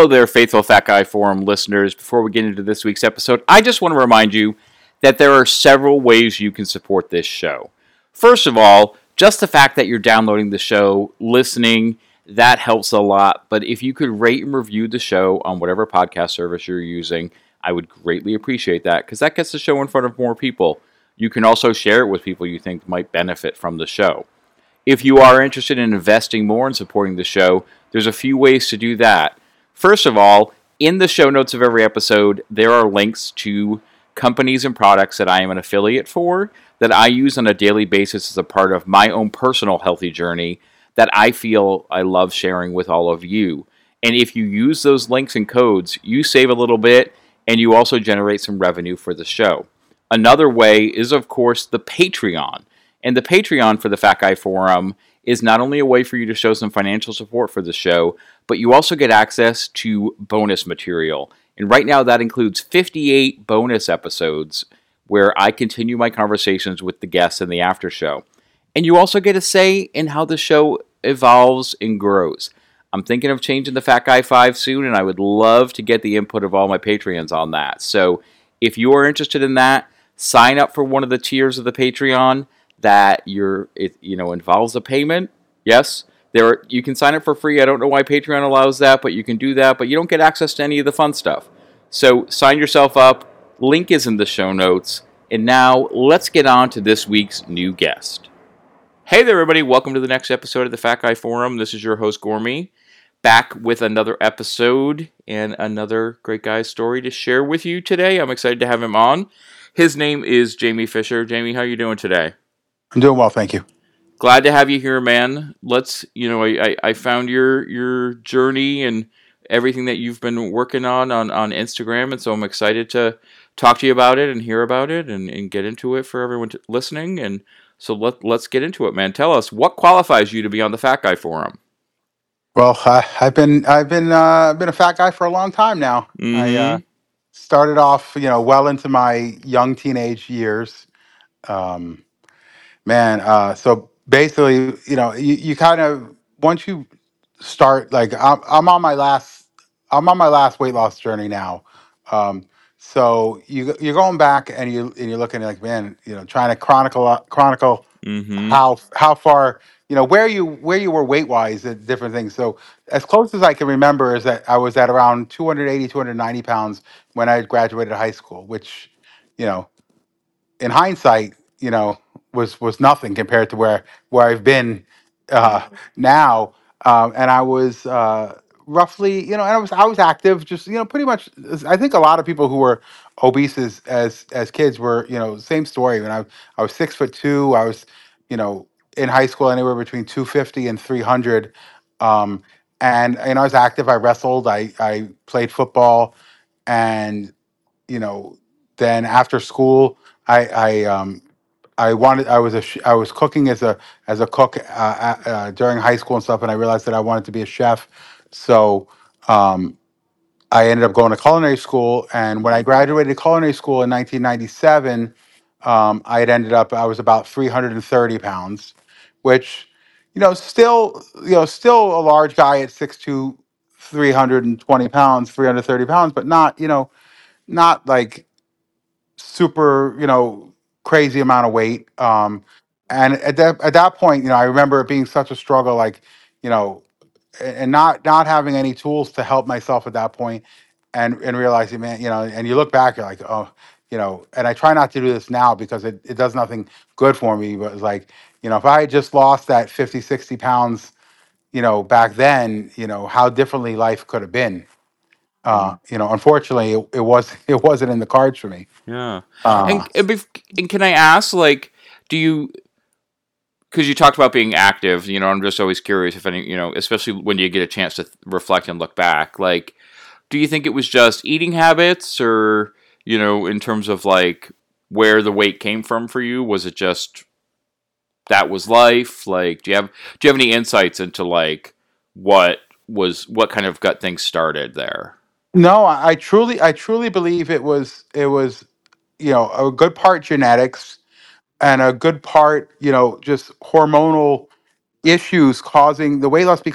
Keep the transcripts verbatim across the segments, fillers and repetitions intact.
Hello there, faithful Fat Guy Forum listeners. Before we get into this week's episode, I just want to remind you that there are several ways you can support this show. First of all, just the fact that you're downloading the show, listening, that helps a lot. But if you could rate and review the show on whatever podcast service you're using, I would greatly appreciate that because that gets the show in front of more people. You can also share it with people you think might benefit from the show. If you are interested in investing more and supporting the show, there's a few ways to do that. First of all, in the show notes of every episode, there are links to companies and products that I am an affiliate for, that I use on a daily basis as a part of my own personal healthy journey, that I feel I love sharing with all of you. And if you use those links and codes, you save a little bit, and you also generate some revenue for the show. Another way is, of course, the Patreon. And the Patreon for the Fat Guy Forum is not only a way for you to show some financial support for the show, but you also get access to bonus material. And right now that includes fifty-eight bonus episodes where I continue my conversations with the guests in the after show. And you also get a say in how the show evolves and grows. I'm thinking of changing the Fat Guy five soon, and I would love to get the input of all my Patreons on that. So if you are interested in that, sign up for one of the tiers of the Patreon that you're, it, you know, involves a payment. Yes, there are, you can sign up for free. I don't know why Patreon allows that, but you can do that. But you don't get access to any of the fun stuff. So sign yourself up. Link is in the show notes. And now let's get on to this week's new guest. Hey there, everybody. Welcome to the next episode of the Fat Guy Forum. This is your host, Gormy, back with another episode and another great guy's story to share with you today. I'm excited to have him on. His name is Jamie Fisher. Jamie, how are you doing today? I'm doing well, thank you. Glad to have you here, man. Let's, you know, I, I, I found your your journey and everything that you've been working on, on on Instagram, and so I'm excited to talk to you about it and hear about it and, and get into it for everyone to, listening. And so let, let's get into it, man. Tell us, what qualifies you to be on the Fat Guy Forum? Well, I, I've been I've been uh, been a fat guy for a long time now. Mm-hmm. I uh, started off, you know, well into my young teenage years. Um, man, uh, so basically, you know, you, you kind of once you start, like I'm, I'm on my last I'm on my last weight loss journey now. Um, so you you're going back and you and you're looking like, man, you know, trying to chronicle uh, chronicle Mm-hmm. how how far, you know, where you where you were weight wise at different things. So as close as I can remember is that I was at around two eighty, two ninety pounds when I graduated high school, which, you know, in hindsight, you know, was was nothing compared to where where I've been uh, now. Um, and I was uh, roughly, you know, and I was I was active, just, you know, pretty much. I think a lot of people who were obese as as, as kids were, you know, same story. When I I was six foot two, I was, you know, in high school anywhere between two fifty and three hundred. Um, and you know, I was active. I wrestled. I I played football, and you know, then after school, I I um I wanted I was a sh- I was cooking as a as a cook uh, uh, uh, during high school and stuff, and I realized that I wanted to be a chef. So um, I ended up going to culinary school, and when I graduated culinary school in nineteen ninety-seven, um, I had ended up I was about three hundred thirty pounds, which, you know, still, you know, still a large guy at six two, three hundred twenty pounds, three hundred thirty pounds, but not, you know, not like super, you know, crazy amount of weight. Um, and at that at that point, you know, I remember it being such a struggle, like, you know, a- and not not having any tools to help myself at that point, and and realizing, man, you know, and you look back, you're like, oh, you know, and I try not to do this now because it, it does nothing good for me. But it's like, you know, if I had just lost that fifty, sixty pounds, you know, back then, you know, how differently life could have been. Uh, you know, unfortunately, it, it was it wasn't in the cards for me. Yeah. Uh, And, and, bef- and can I ask, like, do you, because you talked about being active, you know, I'm just always curious if any, you know, especially when you get a chance to th- reflect and look back, like, do you think it was just eating habits or, you know, in terms of like where the weight came from for you? Was it just that was life? Like, do you have, do you have any insights into like what was, what kind of got things started there? no, I, I truly, I truly believe it was, it was, you know, a good part genetics and a good part, you know, just hormonal issues causing the weight loss. Because,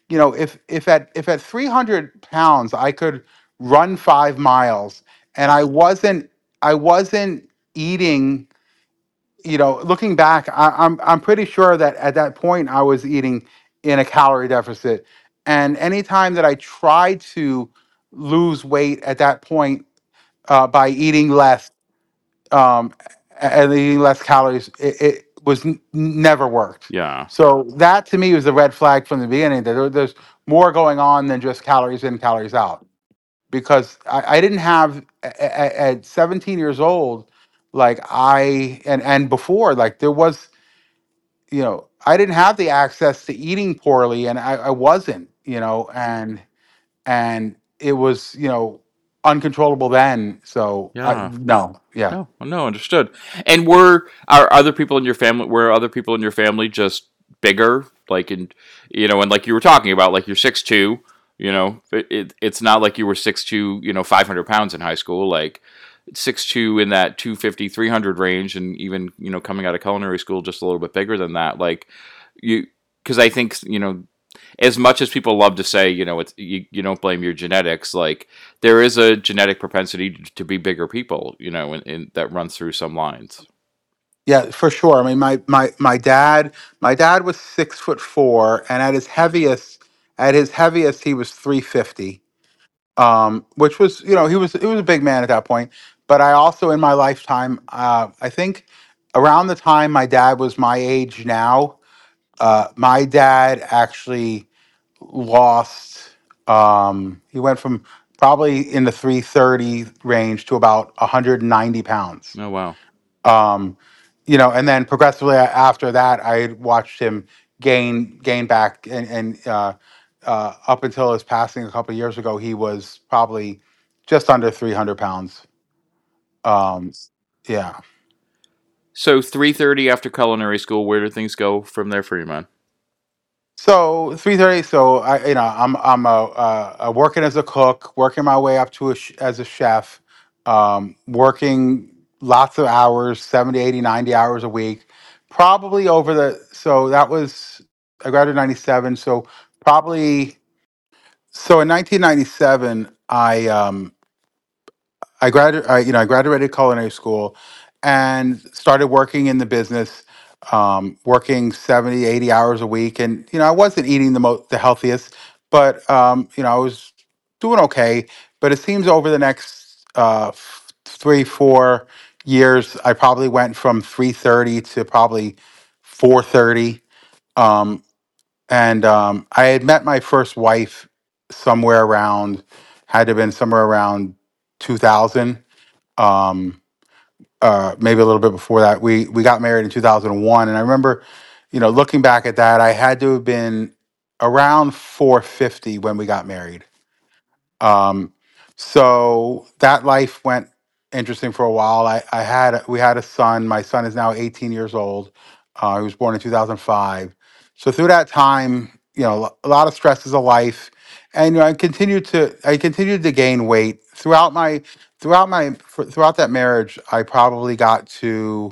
you know, if if at if at three hundred pounds I could run five miles and I wasn't I wasn't eating, you know, looking back, I, I'm I'm pretty sure that at that point I was eating in a calorie deficit. And anytime that I tried to lose weight at that point, uh, by eating less, um, and eating less calories, it, it was n- never worked. Yeah. So that to me was a red flag from the beginning. That there, there's more going on than just calories in, calories out. Because I, I didn't have at, at seventeen years old, like I and and before, like there was, you know, I didn't have the access to eating poorly, and I, I wasn't, you know, and and it was, you know, uncontrollable then. So I Yeah. no, yeah. No, no, understood. And were are other people in your family? Were other people in your family just bigger? Like in, you know, and like you were talking about, like you're six two. You know, it, it it's not like you were six two. You know, five hundred pounds in high school. Like six two in that two fifty three hundred range, and even you know coming out of culinary school, just a little bit bigger than that. Like you, because I think you know as much as people love to say, you know, it's you, you don't blame your genetics, like there is a genetic propensity to, to be bigger people, you know, and, and that runs through some lines. Yeah, for sure. I mean, my my my dad, my dad was six foot four, and at his heaviest, at his heaviest, he was three fifty. Um, which was, you know, he was he was a big man at that point. But I also, in my lifetime, uh, I think around the time my dad was my age now, uh, my dad actually lost. Um, he went from probably in the three thirty range to about one hundred ninety pounds. Oh wow. Um, you know, and then progressively after that, I watched him gain gain back, and, and uh, uh, up until his passing a couple of years ago, he was probably just under three hundred pounds. Um, yeah. So three thirty after culinary school, where do things go from there for you, man? So three thirty. So I, you know, I'm I'm a, uh, uh, working as a cook, working my way up to a sh- as a chef, um, working lots of hours, seventy, eighty, ninety hours a week, probably over the. So that was I graduated ninety seven. So probably so in nineteen ninety-seven, I um, I graduated, I, you know, I graduated culinary school and started working in the business, um, working seventy, eighty hours a week. And, you know, I wasn't eating the most, the healthiest, but, um, you know, I was doing okay. But it seems over the next uh, f- three, four years, I probably went from three thirty to probably four thirty. Um, and um, I had met my first wife somewhere around, had to have been somewhere around two thousand, um, uh, maybe a little bit before that. We we got married in two thousand one, and I remember, you know, looking back at that, I had to have been around four fifty when we got married. Um, so that life went interesting for a while. I, I had we had a son. My son is now eighteen years old. Uh, he was born in two thousand five. So through that time, you know, a lot of stresses of life, and you know, I continued to I continued to gain weight throughout my throughout my for, throughout that marriage. I probably got to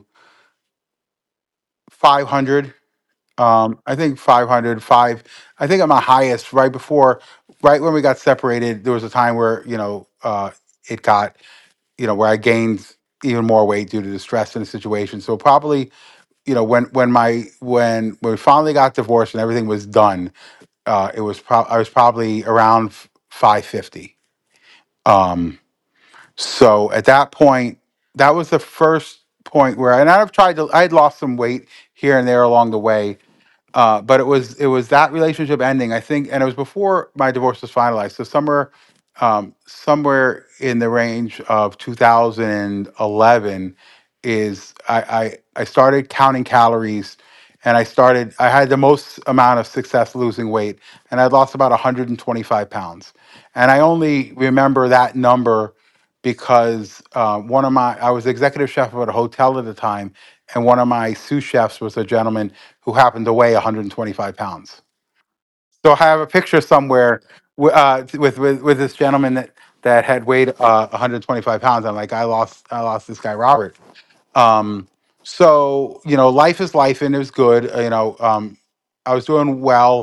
five hundred. Um, I think five hundred five. I think at my highest, right before, right when we got separated, there was a time where, you know, uh, it got, you know, where I gained even more weight due to the stress in the situation. So probably, you know, when when my when when we finally got divorced and everything was done, uh, it was pro- I was probably around five fifty. Um, so at that point, that was the first point where, and I've tried to, I had lost some weight here and there along the way, uh, but it was it was that relationship ending, I think, and it was before my divorce was finalized. So somewhere, um, somewhere in the range of two thousand eleven, is I, I I started counting calories, and I started I had the most amount of success losing weight, and I lost about one hundred twenty-five pounds, and I only remember that number because uh, one of my I was executive chef at a hotel at the time, and one of my sous chefs was a gentleman who happened to weigh one hundred twenty-five pounds. So I have a picture somewhere wi- uh, with, with with this gentleman that that had weighed uh, one hundred twenty-five pounds. I'm like, I lost I lost this guy Robert. Um, so you know, life is life, and it was good. uh, You know, um, I was doing well.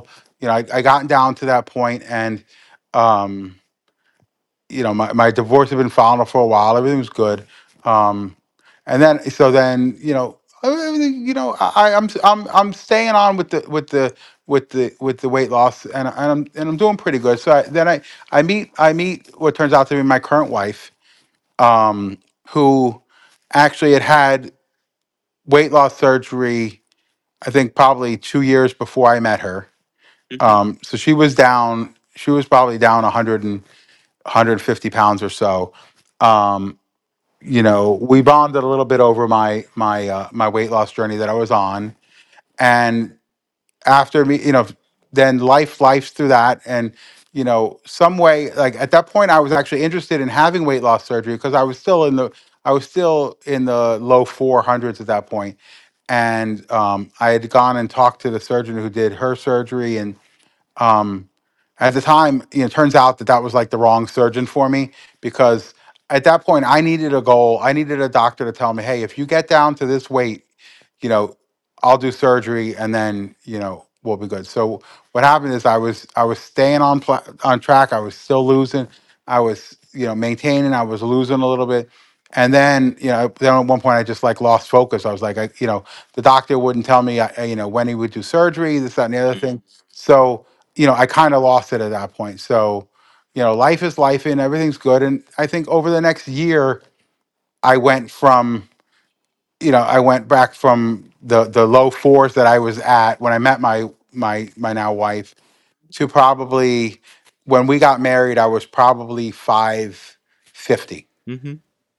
you know, I, I gotten down to that point, and um, you know, my, my divorce had been filing for a while. Everything was good. Um, and then, so then, you know, everything, you know, I, I'm, I'm, I'm staying on with the, with the, with the, with the weight loss, and, and I'm, and I'm doing pretty good. So I, then I, I meet, I meet what turns out to be my current wife, um, who actually had had weight loss surgery, I think probably two years before I met her. Hmm. Um, so she was down, she was probably down one hundred and one hundred fifty pounds or so. Um, you know, we bonded a little bit over my my uh, my weight loss journey that I was on, and after me, you know, then life life's through that, and you know, some way, like at that point, I was actually interested in having weight loss surgery because I was still in the I was still in the low four hundreds at that point, and um, I had gone and talked to the surgeon who did her surgery, and um, at the time, you know, it turns out that that was like the wrong surgeon for me because at that point I needed a goal. I needed a doctor to tell me, hey, if you get down to this weight, you know, I'll do surgery and then, you know, we'll be good. So what happened is I was I was staying on pla- on track. I was still losing. I was, you know, maintaining. I was losing a little bit. And then, you know, then at one point I just like lost focus. I was like, I, you know, the doctor wouldn't tell me, uh, you know, when he would do surgery, this, that, and the other thing. So, you know, I kind of lost it at that point. So, you know, life is life and everything's good. And I think over the next year, I went from, you know, I went back from the the low fours that I was at when I met my my my now wife to probably when we got married, I was probably five fifty. Hmm.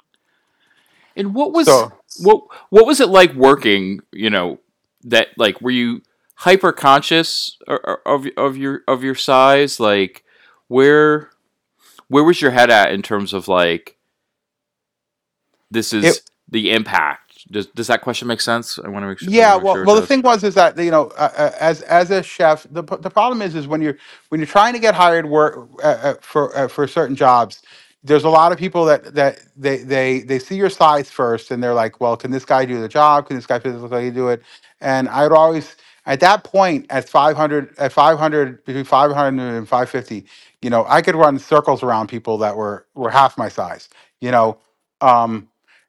And what was So what what was it like working? You know, that like were you hyper conscious of of your of your size? Like where where was your head at in terms of like this it is the impact? Does does that question make sense? I want to make sure I want Yeah, to make well, sure it well, the does. thing was is that you know, uh, uh, as as a chef, the p- the problem is is when you're when you're trying to get hired work uh, uh, for uh, for certain jobs, there's a lot of people that that they they they see your size first, and they're like, well, can this guy do the job? Can this guy physically do it? And I'd always at that point at five hundred at five hundred between five hundred and five fifty, you know, I could run circles around people that were were half my size, you know. Um,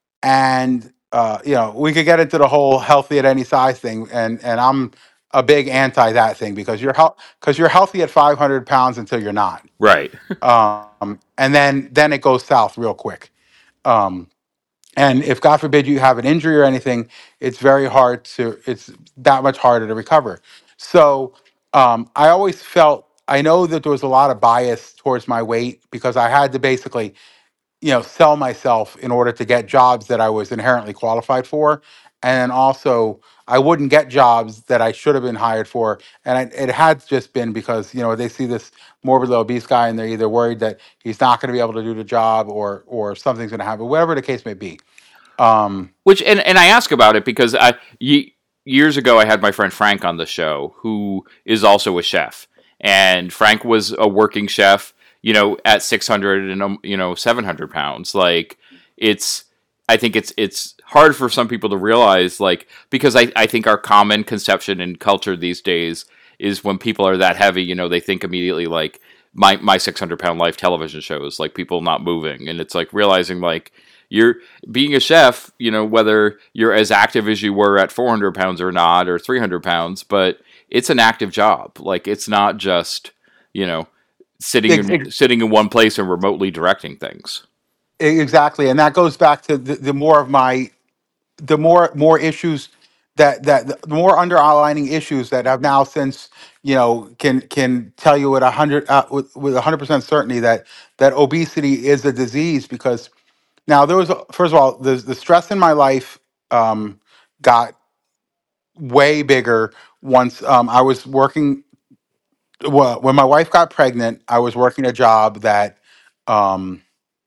and uh, you know we could get into the whole healthy at any size thing, and and I'm a big anti that thing because you're health because you're healthy at five hundred pounds until you're not, Right. um, and then then it goes south real quick. Um, and if God forbid you have an injury or anything, it's very hard to it's that much harder to recover. So um, I always felt I know that there was a lot of bias towards my weight because I had to basically you know, sell myself in order to get jobs that I was inherently qualified for. And then also, I wouldn't get jobs that I should have been hired for. And I, it had just been because, you know, they see this morbidly obese guy and they're either worried that he's not going to be able to do the job or or something's going to happen, whatever the case may be. Um, Which and and I ask about it because I ye, years ago I had my friend Frank on the show who is also a chef, and Frank was a working chef, you know, at six hundred and um, you know seven hundred pounds. Like it's, I think it's it's hard for some people to realize, like because I I think our common conception and culture these days is when people are that heavy, you know, they think immediately like my my six hundred pound life television shows, like people not moving, and it's like realizing like you're being a chef, you know, whether you're as active as you were at four hundred pounds or not, or three hundred pounds, but it's an active job. Like it's not just, you know, sitting ex- in ex- sitting in one place and remotely directing things. exactly, and that goes back to the, the more of my the more more issues that that the more underlining issues that I've now since you know can can tell you with a hundred uh, with with a hundred percent certainty that that obesity is a disease because now there was a- first of all the the stress in my life um, got way bigger once um, I was working well when my wife got pregnant I was working a job that um,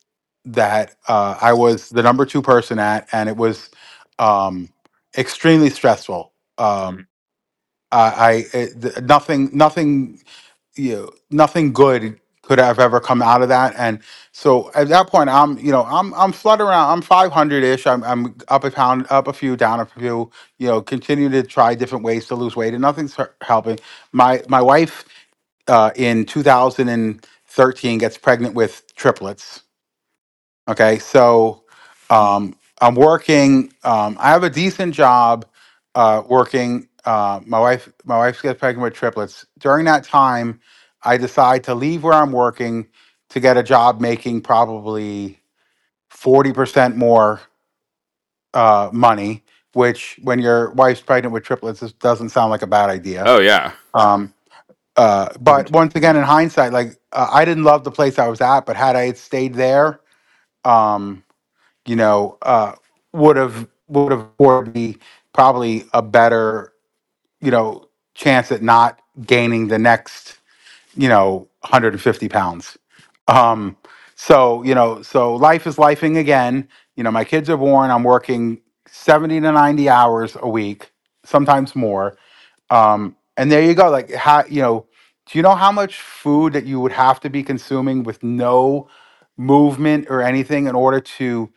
that uh, I was the number two person at, and it was um, extremely stressful. Um, I, I it, th- nothing, nothing, you know, nothing good could have ever come out of that. And so at that point, I'm, you know, I'm, I'm fluttering around. I'm five hundred ish. I'm, I'm up a pound, up a few, down a few. You know, continue to try different ways to lose weight, and nothing's her- helping. My, my wife uh, in two thousand thirteen gets pregnant with triplets. Okay, so um, I'm working. Um, I have a decent job uh, working. Uh, my wife, my wife gets pregnant with triplets. During that time, I decide to leave where I'm working to get a job making probably forty percent more uh, money. Which, when your wife's pregnant with triplets, this doesn't sound like a bad idea. Oh yeah. Um, uh, but once again, in hindsight, like uh, I didn't love the place I was at, but had I stayed there, um, you know, uh, would have would have afforded me probably a better, you know, chance at not gaining the next, you know, one hundred fifty pounds. Um, so you know, so life is lifing again. You know, my kids are born. I'm working seventy to ninety hours a week, sometimes more. Um, and there you go. Like, how you know, do you know how much food that you would have to be consuming with no movement or anything in order to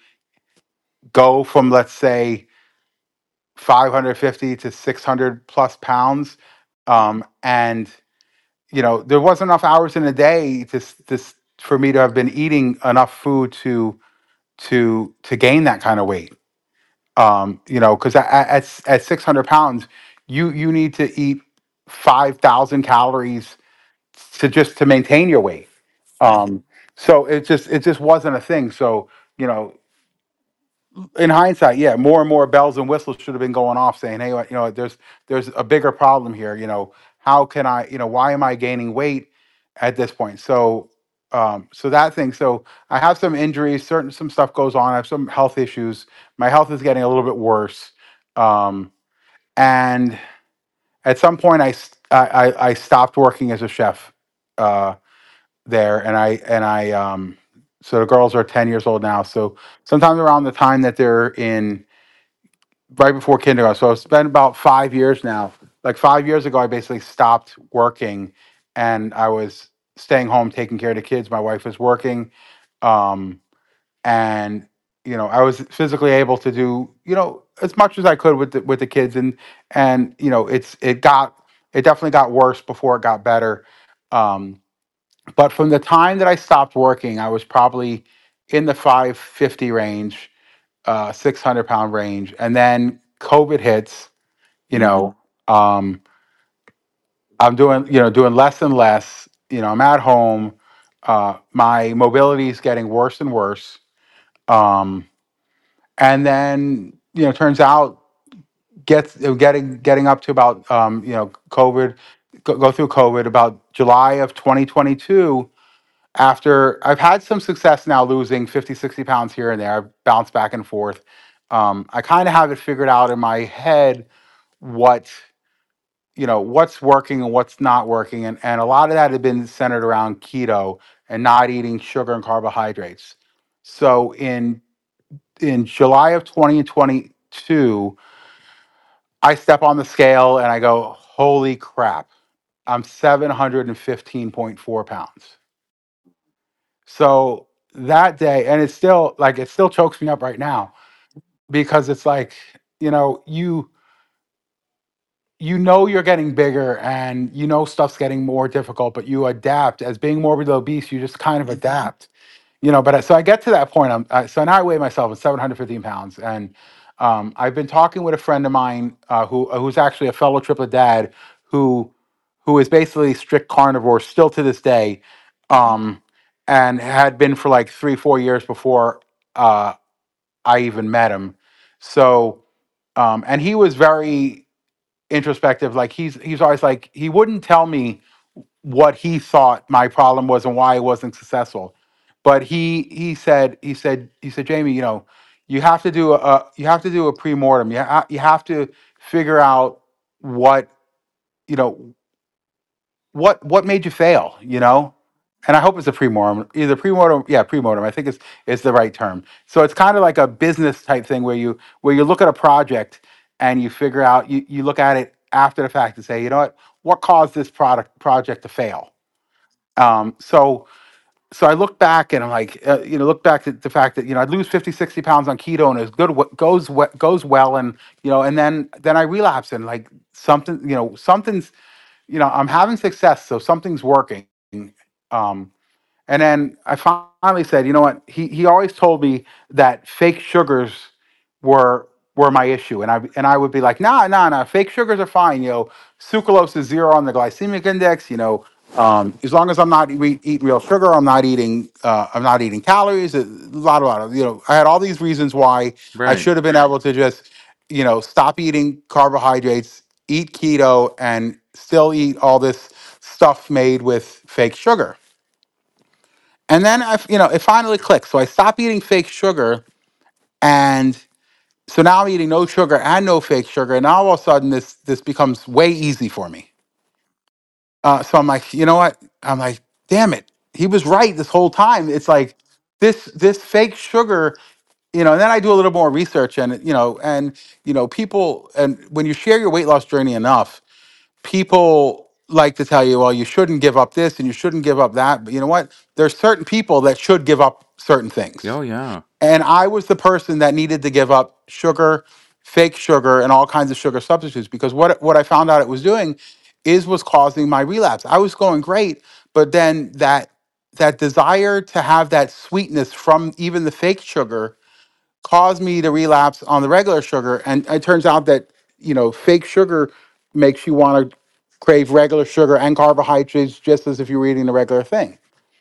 go from, let's say, five hundred fifty to six hundred plus pounds? Um, and you know, there wasn't enough hours in a day to s- to s- for me to have been eating enough food to to to gain that kind of weight. Um, you know, because at, at at six hundred pounds, you you need to eat five thousand calories to just to maintain your weight. Um, so it just it just wasn't a thing. So you know, in hindsight, yeah, more and more bells and whistles should have been going off, saying, "Hey, you know, there's there's a bigger problem here. You know, how can I? You know, why am I gaining weight at this point?" So, um, so that thing. So I have some injuries. Certain some stuff goes on. I have some health issues. My health is getting a little bit worse. Um, and at some point, I s- I, I- I stopped working as a chef uh, there, and I and I um, so the girls are ten years old now. So sometimes around the time that they're in right before kindergarten. So it's been about five years now. Like five years ago, I basically stopped working, and I was staying home taking care of the kids. My wife was working, um, and you know I was physically able to do you know as much as I could with the, with the kids, and and you know it's it got it definitely got worse before it got better. Um, but from the time that I stopped working, I was probably in the five fifty range, uh, six hundred pound range, and then COVID hits. You know, um, I'm doing you know doing less and less. You know, I'm at home. Uh, my mobility is getting worse and worse. Um, and then you know, turns out gets getting getting up to about um, you know COVID, go, go through COVID about July of twenty twenty-two. After I've had some success now losing fifty, sixty pounds here and there, I've bounced back and forth. Um, I kind of have it figured out in my head what you know what's working and what's not working, and, and a lot of that had been centered around keto and not eating sugar and carbohydrates. So in in July of twenty twenty-two, I step on the scale and I go, holy crap, I'm seven hundred fifteen point four pounds. So that day, and it's still like it still chokes me up right now because it's like, you know, you you know you're getting bigger and you know stuff's getting more difficult, but you adapt. As being morbidly obese, you just kind of adapt. You know, but I- so I get to that point. I'm I, so now I weigh myself at seven hundred fifteen pounds, and um, I've been talking with a friend of mine uh, who who's actually a fellow triplet dad who who is basically strict carnivore still to this day, um, and had been for like three four years before uh, I even met him. So um, and he was very introspective. Like he's he's always like he wouldn't tell me what he thought my problem was and why I wasn't successful. But he he said he said he said Jamie, you know, you have to do a you have to do a pre-mortem. You ha- you have to figure out what you know what what made you fail. You know, and I hope it's a pre-mortem, either pre-mortem, yeah, pre-mortem. I think it's is the right term. So it's kind of like a business type thing where you where you look at a project and you figure out you you look at it after the fact and say, you know what, what caused this product project to fail. Um, so so I look back and I'm like, uh, you know, look back at the fact that you know I'd lose fifty, sixty pounds on keto and it's good, what goes goes well, and you know, and then then I relapse and like something, you know, something's. you know, I'm having success, so something's working. Um, and then I finally said, you know what? He he always told me that fake sugars were were my issue, and I and I would be like, nah, nah, nah. Fake sugars are fine. You know, sucralose is zero on the glycemic index. You know, um, as long as I'm not re- eating real sugar, I'm not eating uh, I'm not eating calories. A lot, a lot of you know. I had all these reasons why I Right. should have been able to just you know stop eating carbohydrates, eat keto, and still eat all this stuff made with fake sugar. And then I, you know, it finally clicked. So I stopped eating fake sugar, and so now I'm eating no sugar and no fake sugar. And now all of a sudden, this this becomes way easy for me. Uh, so I'm like, you know what? I'm like, damn it, he was right this whole time. It's like this this fake sugar, you know. And then I do a little more research, and you know, and you know, people, and when you share your weight loss journey enough, people like to tell you, well, you shouldn't give up this and you shouldn't give up that. But you know what? There's certain people that should give up certain things. Oh yeah. And I was the person that needed to give up sugar, fake sugar, and all kinds of sugar substitutes because what what I found out it was doing is was causing my relapse. I was going great, but then that that desire to have that sweetness from even the fake sugar caused me to relapse on the regular sugar. And it turns out that, you know, fake sugar makes you want to crave regular sugar and carbohydrates just as if you were eating the regular thing.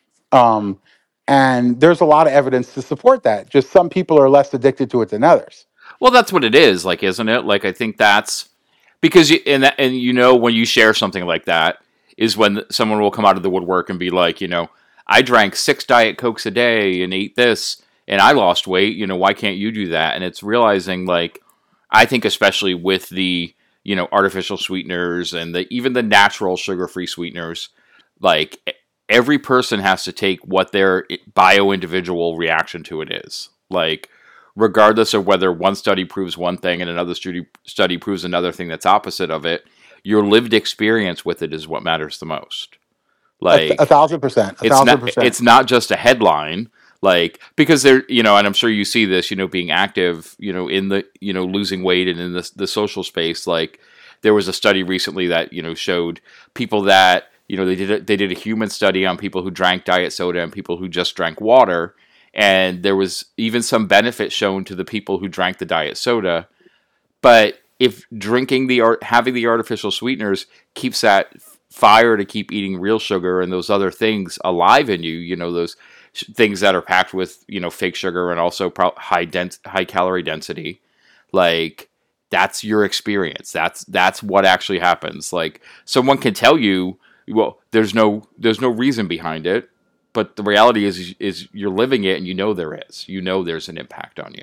Um, and there's a lot of evidence to support that. Just some people are less addicted to it than others. Well, that's what it is, like, isn't it? Like, I think that's because you and that, and you know when you share something like that is when someone will come out of the woodwork and be like, you know, I drank six diet cokes a day and ate this and I lost weight. You know, why can't you do that? And it's realizing, like, I think especially with the you know artificial sweeteners and the even the natural sugar free sweeteners, like e- every person has to take what their bio individual reaction to it is. Like regardless of whether one study proves one thing and another study study proves another thing that's opposite of it, your lived experience with it is what matters the most. A, th- a Like thousand percent, a it's thousand not percent. it's not just a headline, like because there you know and I'm sure you see this, you know being active, you know in the you know losing weight and in the the social space. Like there was a study recently that you know showed people that you know they did a, they did a human study on people who drank diet soda and people who just drank water, and there was even some benefit shown to the people who drank the diet soda. But if drinking the art having the artificial sweeteners keeps that fire to keep eating real sugar and those other things alive in you, you know those things that are packed with you know fake sugar and also pro- high dens- high calorie density, like that's your experience. That's that's what actually happens. Like someone can tell you, well, there's no there's no reason behind it, but the reality is is you're living it and you know there is. You know there's an impact on you.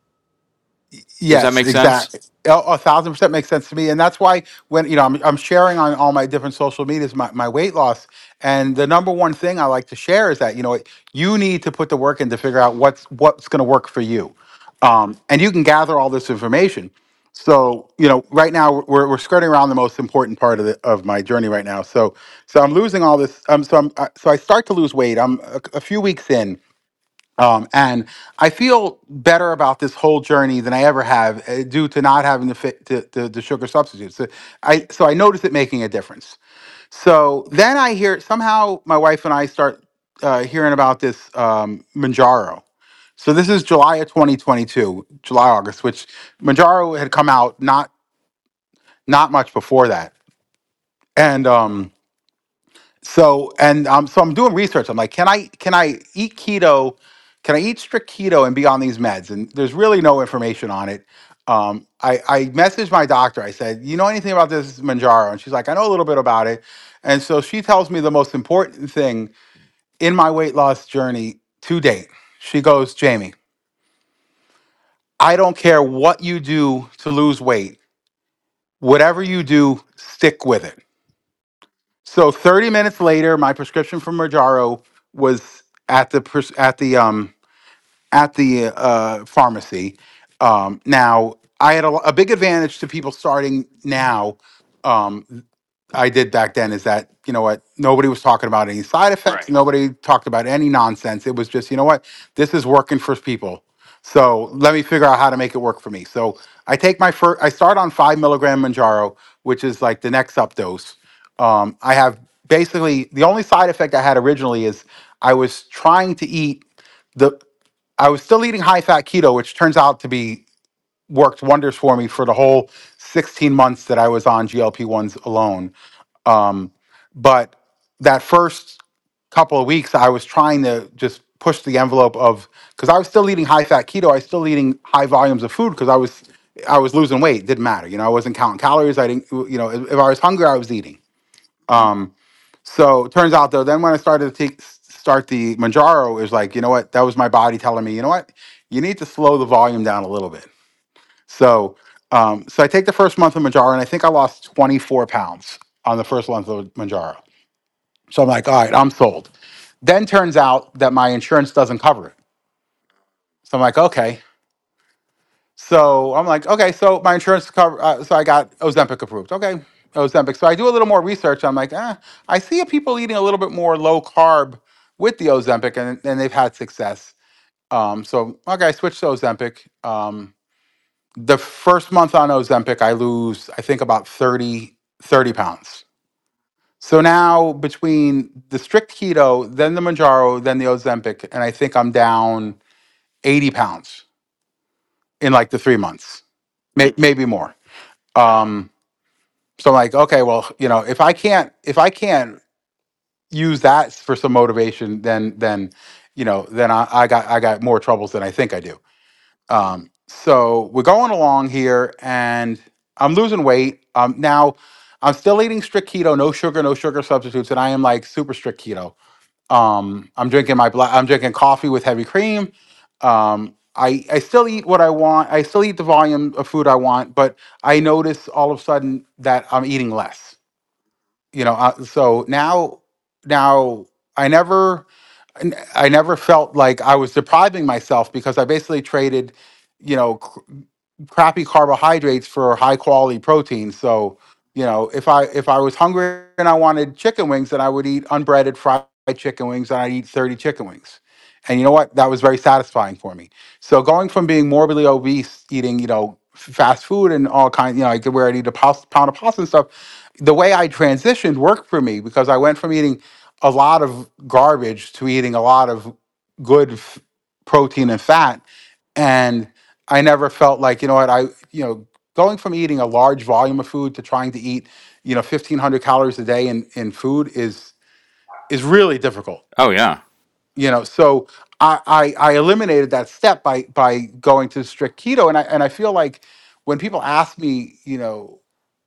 Does that Yes, make sense? exactly. A, a thousand percent makes sense to me, and that's why when you know I'm, I'm sharing on all my different social medias my, my weight loss, and the number one thing I like to share is that you know you need to put the work in to figure out what's what's going to work for you, um, and you can gather all this information. So you know right now we're we're skirting around the most important part of the of my journey right now. So so I'm losing all this. Um, so I'm uh, so I start to lose weight. I'm a, a few weeks in. Um, and I feel better about this whole journey than I ever have uh, due to not having the, fit, the, the the sugar substitutes. So I so I notice it making a difference. So then I hear somehow my wife and I start uh, hearing about this um, Manjaro. So this is July of twenty twenty-two, July August, which Manjaro had come out not not much before that, and um, so and um so I'm doing research. I'm like, can I can I eat keto? Can I eat strict keto and be on these meds? And there's really no information on it. Um, I, I messaged my doctor. I said, you know anything about this Manjaro? And she's like, I know a little bit about it. And so she tells me the most important thing in my weight loss journey to date. She goes, Jamie, I don't care what you do to lose weight. Whatever you do, stick with it. So thirty minutes later, my prescription for Mounjaro was at the pres- at the um at the uh, pharmacy. Um, now I had a, a big advantage to people starting now. Um, I did back then is that you know what nobody was talking about any side effects. Right. Nobody talked about any nonsense. It was just you know what this is working for people. So let me figure out how to make it work for me. So I take my first. I start on five milligram Manjaro, which is like the next up dose. Um, I have basically the only side effect I had originally is I was trying to eat the. I was still eating high fat keto, which turns out to be worked wonders for me for the whole sixteen months that I was on G L P ones alone. Um, but that first couple of weeks, I was trying to just push the envelope of because I was still eating high fat keto. I was still eating high volumes of food because I was I was losing weight. It didn't matter, you know. I wasn't counting calories. I didn't, you know, if, if I was hungry, I was eating. Um, so it turns out though, then when I started to take start the Manjaro, it was like, you know what? That was my body telling me, you know what? You need to slow the volume down a little bit. So, um, so I take the first month of Manjaro, and I think I lost twenty-four pounds on the first month of Manjaro. So I'm like, all right, I'm sold. Then turns out that my insurance doesn't cover it. So I'm like, okay. So I'm like, okay, so my insurance cover. Uh, so I got Ozempic approved. Okay, Ozempic. So I do a little more research. I'm like, eh, I see people eating a little bit more low carb with the Ozempic, and, and they've had success. Um, so okay, I switched to Ozempic. Um, the first month on Ozempic, I lose, I think about thirty thirty pounds. So now between the strict keto, then the Manjaro, then the Ozempic, and I think I'm down eighty pounds in like the three months, may, maybe more. Um, so I'm like, okay, well, you know, if I can't, if I can't use that for some motivation, then, then, you know, then I, I got, I got more troubles than I think I do. Um, so we're going along here, and I'm losing weight. Um, now I'm still eating strict keto, no sugar, no sugar substitutes, and I am like super strict keto. Um, I'm drinking my black. I'm drinking coffee with heavy cream. Um, I I still eat what I want. I still eat the volume of food I want, but I notice all of a sudden that I'm eating less. You know, uh, so now now I never I never felt like I was depriving myself because I basically traded, you know, crappy carbohydrates for high quality protein. So, you know, if I if I was hungry and I wanted chicken wings, then I would eat unbreaded fried chicken wings, and I'd eat thirty chicken wings. And you know what? That was very satisfying for me. So going from being morbidly obese, eating, you know, f- fast food and all kinds, you know, I could where I'd eat a pos- pound of pasta and stuff. The way I transitioned worked for me because I went from eating a lot of garbage to eating a lot of good f- protein and fat, and I never felt like, you know what, I, you know, going from eating a large volume of food to trying to eat, you know, fifteen hundred calories a day in, in food is is really difficult. Oh yeah. You know, so I, I I eliminated that step by by going to strict keto, and I and I feel like when people ask me, you know,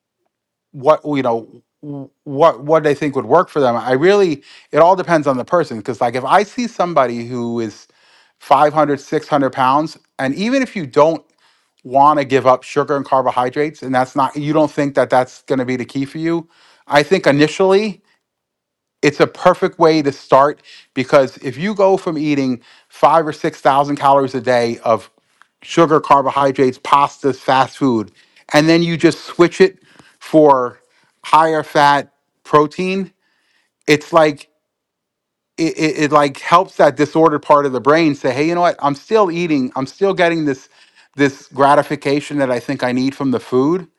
what you know w- what what they think would work for them, I really, it all depends on the person, because like if I see somebody who is five hundred, six hundred pounds, and even if you don't want to give up sugar and carbohydrates, and that's not, you don't think that that's going to be the key for you, I think initially it's a perfect way to start, because if you go from eating five or six thousand calories a day of sugar, carbohydrates, pastas, fast food, and then you just switch it for higher fat protein, it's like it, it, it like helps that disordered part of the brain say, hey, you know what? I'm still eating. I'm still getting this this gratification that I think I need from the food,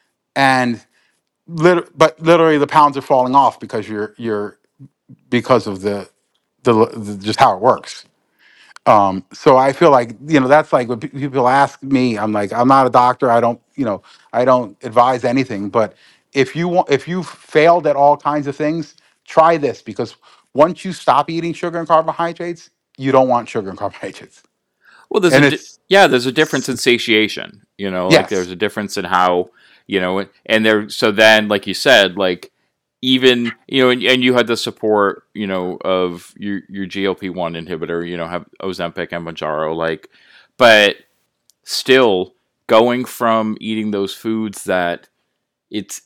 and lit- but literally the pounds are falling off because you're you're because of the the, the just how it works. Um, so I feel like, you know, that's like when pe- people ask me, I'm like, I'm not a doctor. I don't, you know, I don't advise anything. But if you want, if you've failed at all kinds of things, try this, because once you stop eating sugar and carbohydrates, you don't want sugar and carbohydrates. Well, there's a And di- it's yeah, there's a difference in satiation. You know, like there's yes, a difference in how, you know, and there. So then, like you said, like even, you know, and, and you had the support, you know, of your your G L P one inhibitor. You know, have Ozempic and Mounjaro, like, but still going from eating those foods that it's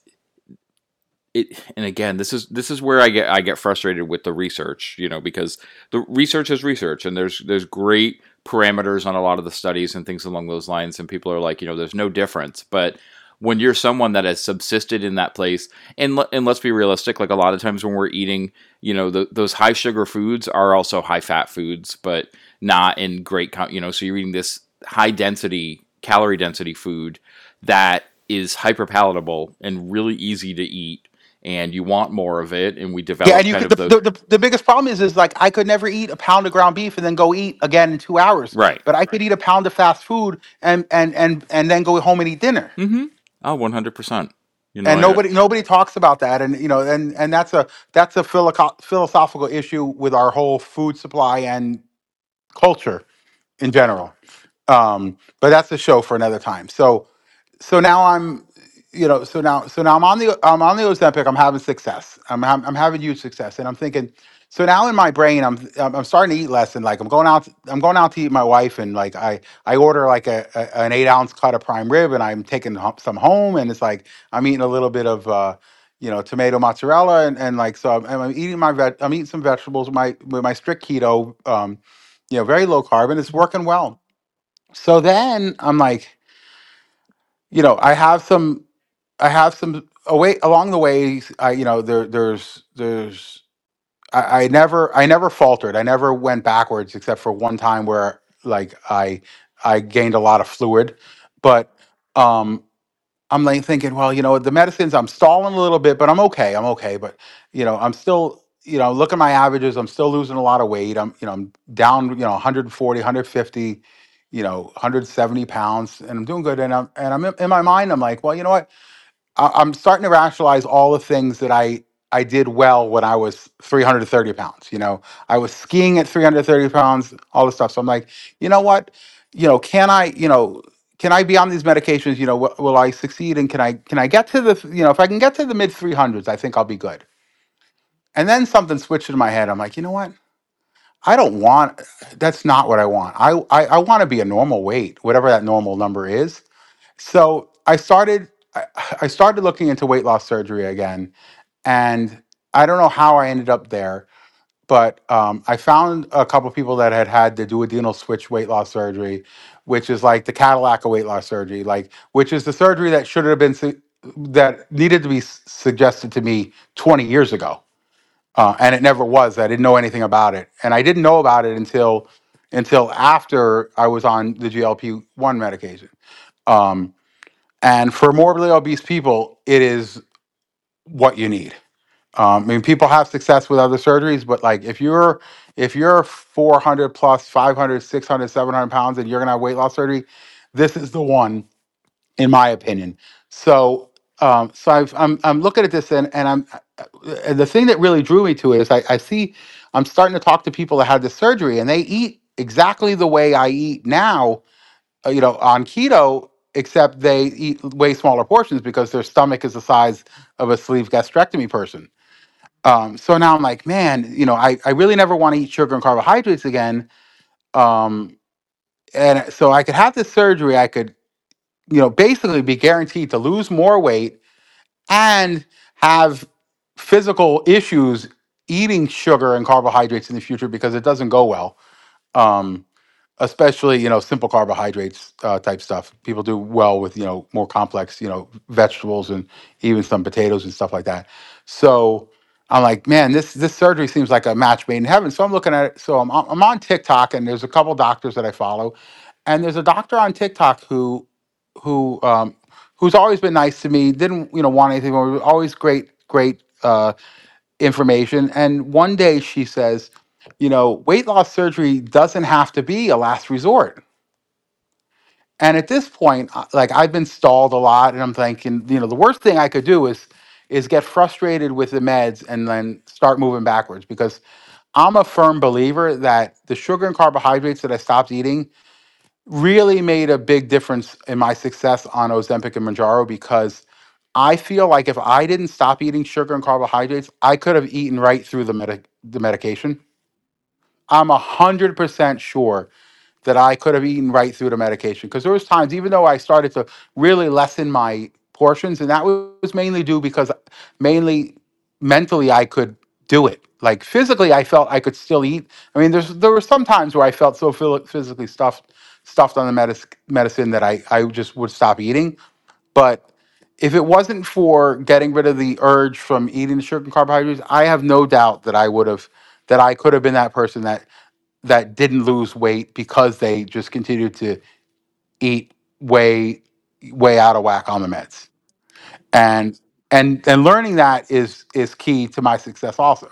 it, and again, this is this is where I get I get frustrated with the research, you know, because the research is research, and there's there's great parameters on a lot of the studies and things along those lines, and people are like, you know, there's no difference. But when you're someone that has subsisted in that place, and le- and let's be realistic, like a lot of times when we're eating, you know, the, those high sugar foods are also high fat foods, but not in great count, you know. So you're eating this high density calorie density food that is hyper palatable and really easy to eat, and you want more of it, and we Yeah, develop and you kind could of the, those. the the the biggest problem is is like I could never eat a pound of ground beef and then go eat again in two hours. Right. But I could eat a pound of fast food and and and and then go home and eat dinner. Mm-hmm. Oh, one hundred percent. You know, And I, nobody nobody talks about that. And you know, and and that's a that's a philo- philosophical issue with our whole food supply and culture in general. Um, but that's a show for another time. So so now I'm, you know, so now so now I'm on the I'm on the Ozempic. I'm having success. I'm I'm, I'm having huge success, and I'm thinking. So now in my brain, I'm I'm I'm starting to eat less, and like I'm going out. I'm going out to eat with my wife, and like I I order like a, a an eight ounce cut of prime rib, and I'm taking ho- some home, and it's like I'm eating a little bit of. Uh, you know, tomato mozzarella, and, and like so, I'm, I'm eating my veg. I'm eating some vegetables with my with my strict keto. Um, you know, very low carb, and it's working well. So then I'm like, you know, I have some, I have some away along the way. I, you know, there, there's, there's, I, I never, I never faltered. I never went backwards, except for one time where like I, I gained a lot of fluid, but um, I'm like thinking, well, you know, the medicines, I'm stalling a little bit, but I'm okay. I'm okay. But, you know, I'm still, you know, look at my averages. I'm still losing a lot of weight. I'm, you know, I'm down, you know, one forty, one fifty, you know, one hundred seventy pounds, and I'm doing good. And I'm, and I'm in, in my mind, I'm like, well, you know what? I, I'm starting to rationalize all the things that I I did well when I was three hundred thirty pounds. You know, I was skiing at three hundred thirty pounds, all this stuff. So I'm like, you know what? You know, can I, you know, can I be on these medications? You know, w- will I succeed? And can I can I get to the, you know, if I can get to the mid three hundreds, I think I'll be good. And then something switched in my head. I'm like, you know what? I don't want. That's not what I want. I I, I want to be a normal weight, whatever that normal number is. So I started I, I started looking into weight loss surgery again, and I don't know how I ended up there, but um, I found a couple of people that had had the duodenal switch weight loss surgery, which is like the Cadillac of weight loss surgery, like which is the surgery that should have been su- that needed to be s- suggested to me twenty years ago, uh, and it never was. I didn't know anything about it, and I didn't know about it until until after I was on the G L P one medication. Um, and for morbidly obese people, it is what you need. Um, I mean, people have success with other surgeries, but like if you're if you're four hundred plus, five hundred, six hundred, seven hundred pounds, and you're gonna have weight loss surgery, this is the one, in my opinion. So, um, so I've, I'm I'm looking at this, and and I'm and the thing that really drew me to it is I, I see I'm starting to talk to people that had this surgery, and they eat exactly the way I eat now, uh, you know, on keto, except they eat way smaller portions because their stomach is the size of a sleeve gastrectomy person. Um, so now I'm like, man, you know, I, I really never want to eat sugar and carbohydrates again. Um, and so I could have this surgery. I could, you know, basically be guaranteed to lose more weight and have physical issues eating sugar and carbohydrates in the future because it doesn't go well. Um, especially you know simple carbohydrates uh, type stuff. People do well with you know more complex you know vegetables and even some potatoes and stuff like that. So I'm like, man, this this surgery seems like a match made in heaven. So I'm looking at it. So I'm I'm on TikTok, and there's a couple doctors that I follow, and there's a doctor on TikTok who who um, who's always been nice to me. Didn't you know want anything more. Always great great. Uh, information. And one day she says, you know, weight loss surgery doesn't have to be a last resort. And at this point, uh, like I've been stalled a lot, and I'm thinking, you know, the worst thing I could do is is get frustrated with the meds and then start moving backwards because I'm a firm believer that the sugar and carbohydrates that I stopped eating really made a big difference in my success on Ozempic and Manjaro because I feel like if I didn't stop eating sugar and carbohydrates, I could have eaten right through the medic the medication. I'm a hundred percent sure that I could have eaten right through the medication because there was times, even though I started to really lessen my portions, and that was mainly due because mainly mentally I could do it. Like physically, I felt I could still eat. I mean, there's there were some times where I felt so phil- physically stuffed stuffed on the medic- medicine that I I just would stop eating. But if it wasn't for getting rid of the urge from eating the sugar and carbohydrates, I have no doubt that I would have that I could have been that person that that didn't lose weight because they just continued to eat way way out of whack on the meds. And and and learning that is is key to my success also.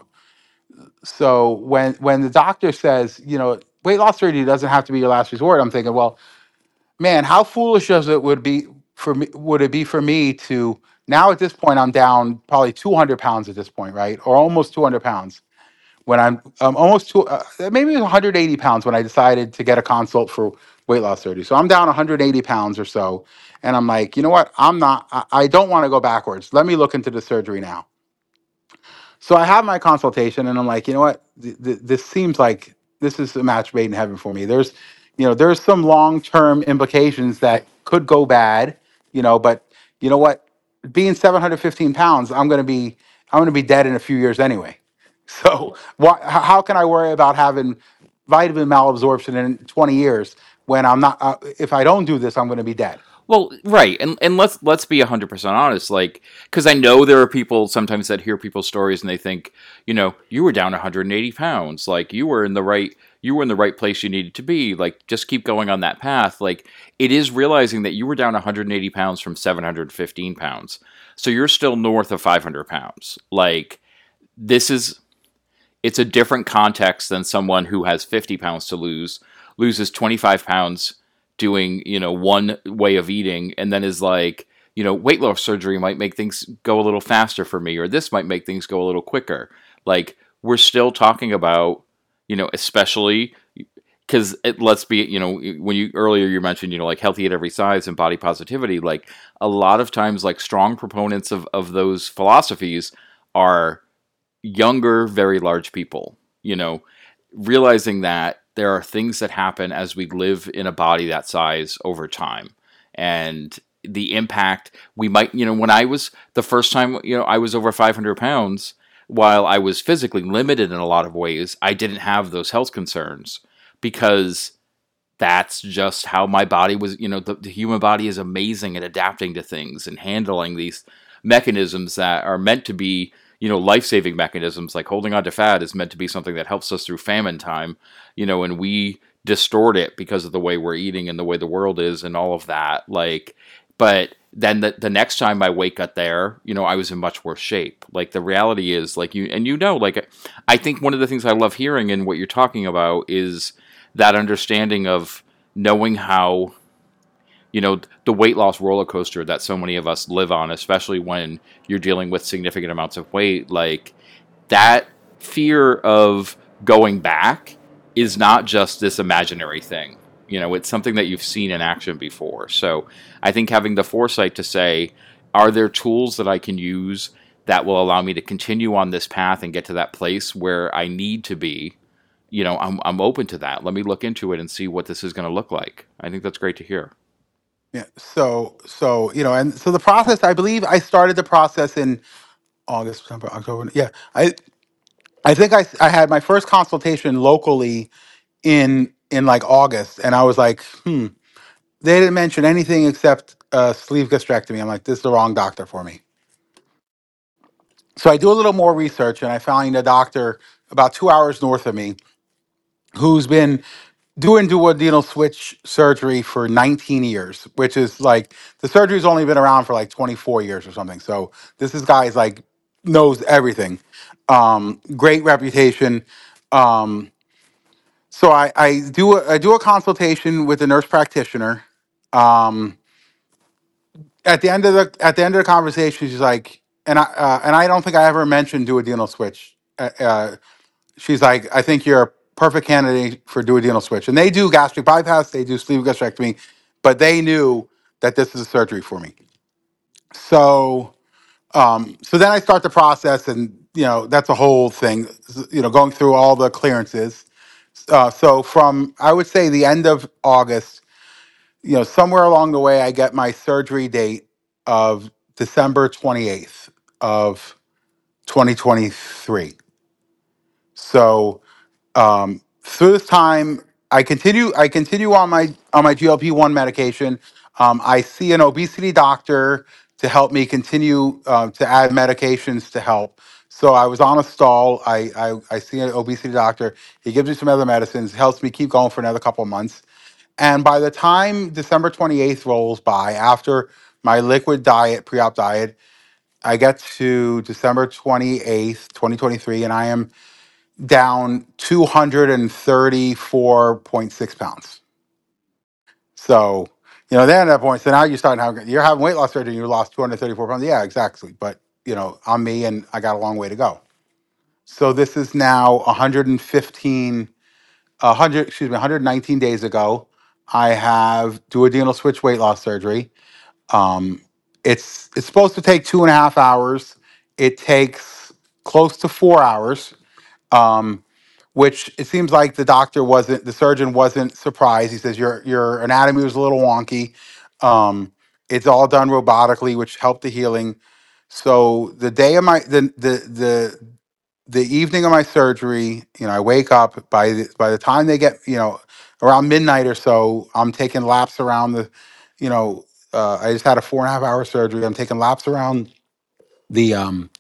So when when the doctor says, you know, weight loss surgery doesn't have to be your last resort, I'm thinking, well, man, how foolish does it would be for me would it be for me to now at this point I'm down probably two hundred pounds at this point, right? Or almost two hundred pounds when I'm um, almost two, uh, maybe one hundred eighty pounds when I decided to get a consult for weight loss surgery. So I'm down one hundred eighty pounds or so. And I'm like, you know what? I'm not, I, I don't want to go backwards. Let me look into the surgery now. So I have my consultation and I'm like, you know what? Th- th- this seems like this is a match made in heaven for me. There's, you know, there's some long-term implications that could go bad, you know, but you know what? Being seven hundred fifteen pounds, I'm going to be, I'm going to be dead in a few years anyway. So why, h- how can I worry about having vitamin malabsorption in twenty years when I'm not, uh, if I don't do this, I'm going to be dead. Well, right, and and let's let's be a hundred percent honest, like, because I know there are people sometimes that hear people's stories and they think, you know, you were down one hundred eighty pounds, like you were in the right you were in the right place you needed to be, like just keep going on that path. Like it is realizing that you were down one hundred eighty pounds from seven hundred fifteen pounds, so you're still north of five hundred pounds. Like this is it's a different context than someone who has fifty pounds to lose, loses twenty-five pounds doing, you know, one way of eating, and then is like, you know, weight loss surgery might make things go a little faster for me, or this might make things go a little quicker. Like, we're still talking about, you know, especially because let's be, you know, when you earlier you mentioned, you know, like healthy at every size and body positivity, like a lot of times, like strong proponents of, of those philosophies are younger, very large people, you know, realizing that there are things that happen as we live in a body that size over time. And the impact we might, you know, when I was the first time, you know, I was over five hundred pounds, while I was physically limited in a lot of ways, I didn't have those health concerns because that's just how my body was. You know, the, the human body is amazing at adapting to things and handling these mechanisms that are meant to be, you know, life-saving mechanisms. Like holding on to fat is meant to be something that helps us through famine time, you know, and we distort it because of the way we're eating and the way the world is and all of that. Like, but then the, the next time my weight got there, you know, I was in much worse shape. Like the reality is, like you, and you know, like I think one of the things I love hearing in what you're talking about is that understanding of knowing how, you know, the weight loss roller coaster that so many of us live on, especially when you're dealing with significant amounts of weight, like that fear of going back is not just this imaginary thing. You know, it's something that you've seen in action before. So I think having the foresight to say, are there tools that I can use that will allow me to continue on this path and get to that place where I need to be? You know, I'm I'm open to that. Let me look into it and see what this is going to look like. I think that's great to hear. Yeah. So, so, you know, and so the process, I believe I started the process in August, September, October. Yeah. I, I think I, I had my first consultation locally in, in like August. And I was like, hmm, they didn't mention anything except uh, sleeve gastrectomy. I'm like, this is the wrong doctor for me. So I do a little more research and I find a doctor about two hours north of me who's been doing duodenal switch surgery for nineteen years, which is like the surgery's only been around for like twenty-four years or something. So this is guy's like knows everything. Um, great reputation. Um, so I, I do a, I do a consultation with a nurse practitioner. Um, at the end of the at the end of the conversation, she's like, and I uh, and I don't think I ever mentioned duodenal switch. Uh, uh, she's like, I think you're a perfect candidate for duodenal switch. And they do gastric bypass, they do sleeve gastrectomy, but they knew that this is a surgery for me. So, um, so then I start the process, and you know that's a whole thing. You know, going through all the clearances. Uh, so from I would say the end of August, you know, somewhere along the way, I get my surgery date of December twenty-eighth of twenty twenty-three. So um, through this time, I continue. I continue on my on my G L P one medication. Um, I see an obesity doctor to help me continue uh, to add medications to help. So I was on a stall. I, I I see an obesity doctor. He gives me some other medicines, helps me keep going for another couple of months. And by the time December twenty-eighth rolls by, after my liquid diet, pre-op diet, I get to December twenty-eighth, twenty twenty-three, and I am down two hundred thirty-four point six pounds. So, you know, then at that point, so now you're starting having, you're having weight loss surgery and you lost two hundred thirty-four pounds. Yeah, exactly. But, you know, I'm me and I got a long way to go. So this is now one hundred fifteen, one hundred, excuse me, one hundred nineteen days ago. I have duodenal switch weight loss surgery. Um, it's it's supposed to take two and a half hours. It takes close to four hours. Um, which it seems like the doctor wasn't, the surgeon wasn't surprised. He says your your anatomy was a little wonky. Um, it's all done robotically, which helped the healing. So the day of my the the the the evening of my surgery, you know, I wake up by the, by the time they get, you know, around midnight or so, I'm taking laps around the, you know, uh, I just had a four and a half hour surgery. I'm taking laps around the um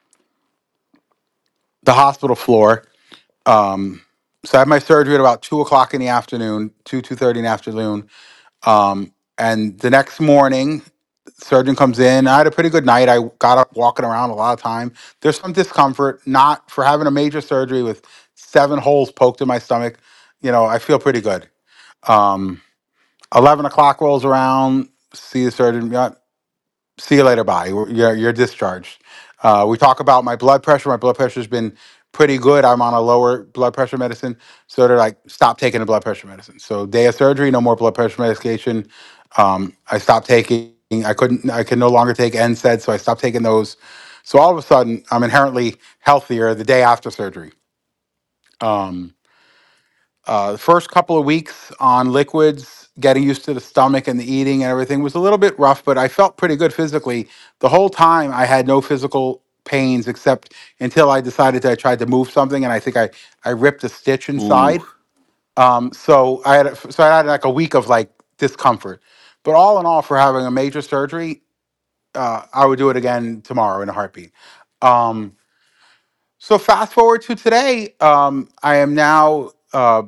the hospital floor. Um, so I had my surgery at about two o'clock in the afternoon, two two thirty in the afternoon. Um, and the next morning, surgeon comes in. I had a pretty good night. I got up walking around a lot of time. There's some discomfort, not for having a major surgery with seven holes poked in my stomach. You know, I feel pretty good. Um, eleven o'clock rolls around. See the surgeon. Yeah, see you later. Bye. You're you're discharged. Uh, we talk about my blood pressure. My blood pressure has been pretty good. I'm on a lower blood pressure medicine, so they're like, stop taking the blood pressure medicine. So day of surgery, no more blood pressure medication. Um, I stopped taking. I couldn't. I could no longer take N SAIDs, so I stopped taking those. So all of a sudden, I'm inherently healthier the day after surgery. Um, uh, the first couple of weeks on liquids, getting used to the stomach and the eating and everything was a little bit rough, but I felt pretty good physically. The whole time I had no physical pains except until I decided that I tried to move something and I think I, I ripped a stitch Ooh. inside. Um, so I had so I had like a week of like discomfort. But all in all, for having a major surgery, uh, I would do it again tomorrow in a heartbeat. Um, so fast forward to today, um, I am now uh,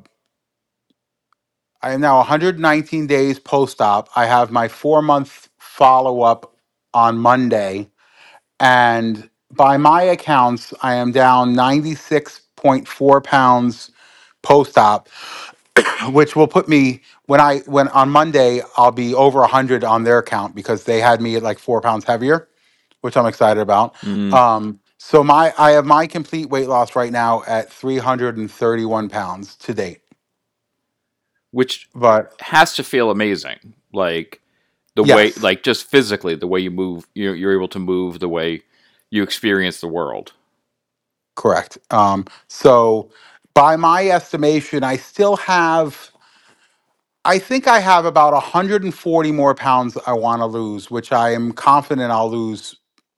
I am now one hundred nineteen days post-op. I have my four-month follow-up on Monday, and by my accounts, I am down ninety-six point four pounds post-op, which will put me when I when on Monday I'll be over one hundred on their count because they had me at like four pounds heavier, which I'm excited about. Mm. Um, so my I have my complete weight loss right now at three hundred thirty-one pounds to date. Which But has to feel amazing. Like the way, yes. like just physically, the way you move, you're, you're able to move, the way you experience the world. Correct. Um, so, by my estimation, I still have, I think I have about one hundred forty more pounds I want to lose, which I am confident I'll lose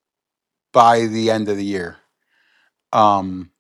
by the end of the year. Um,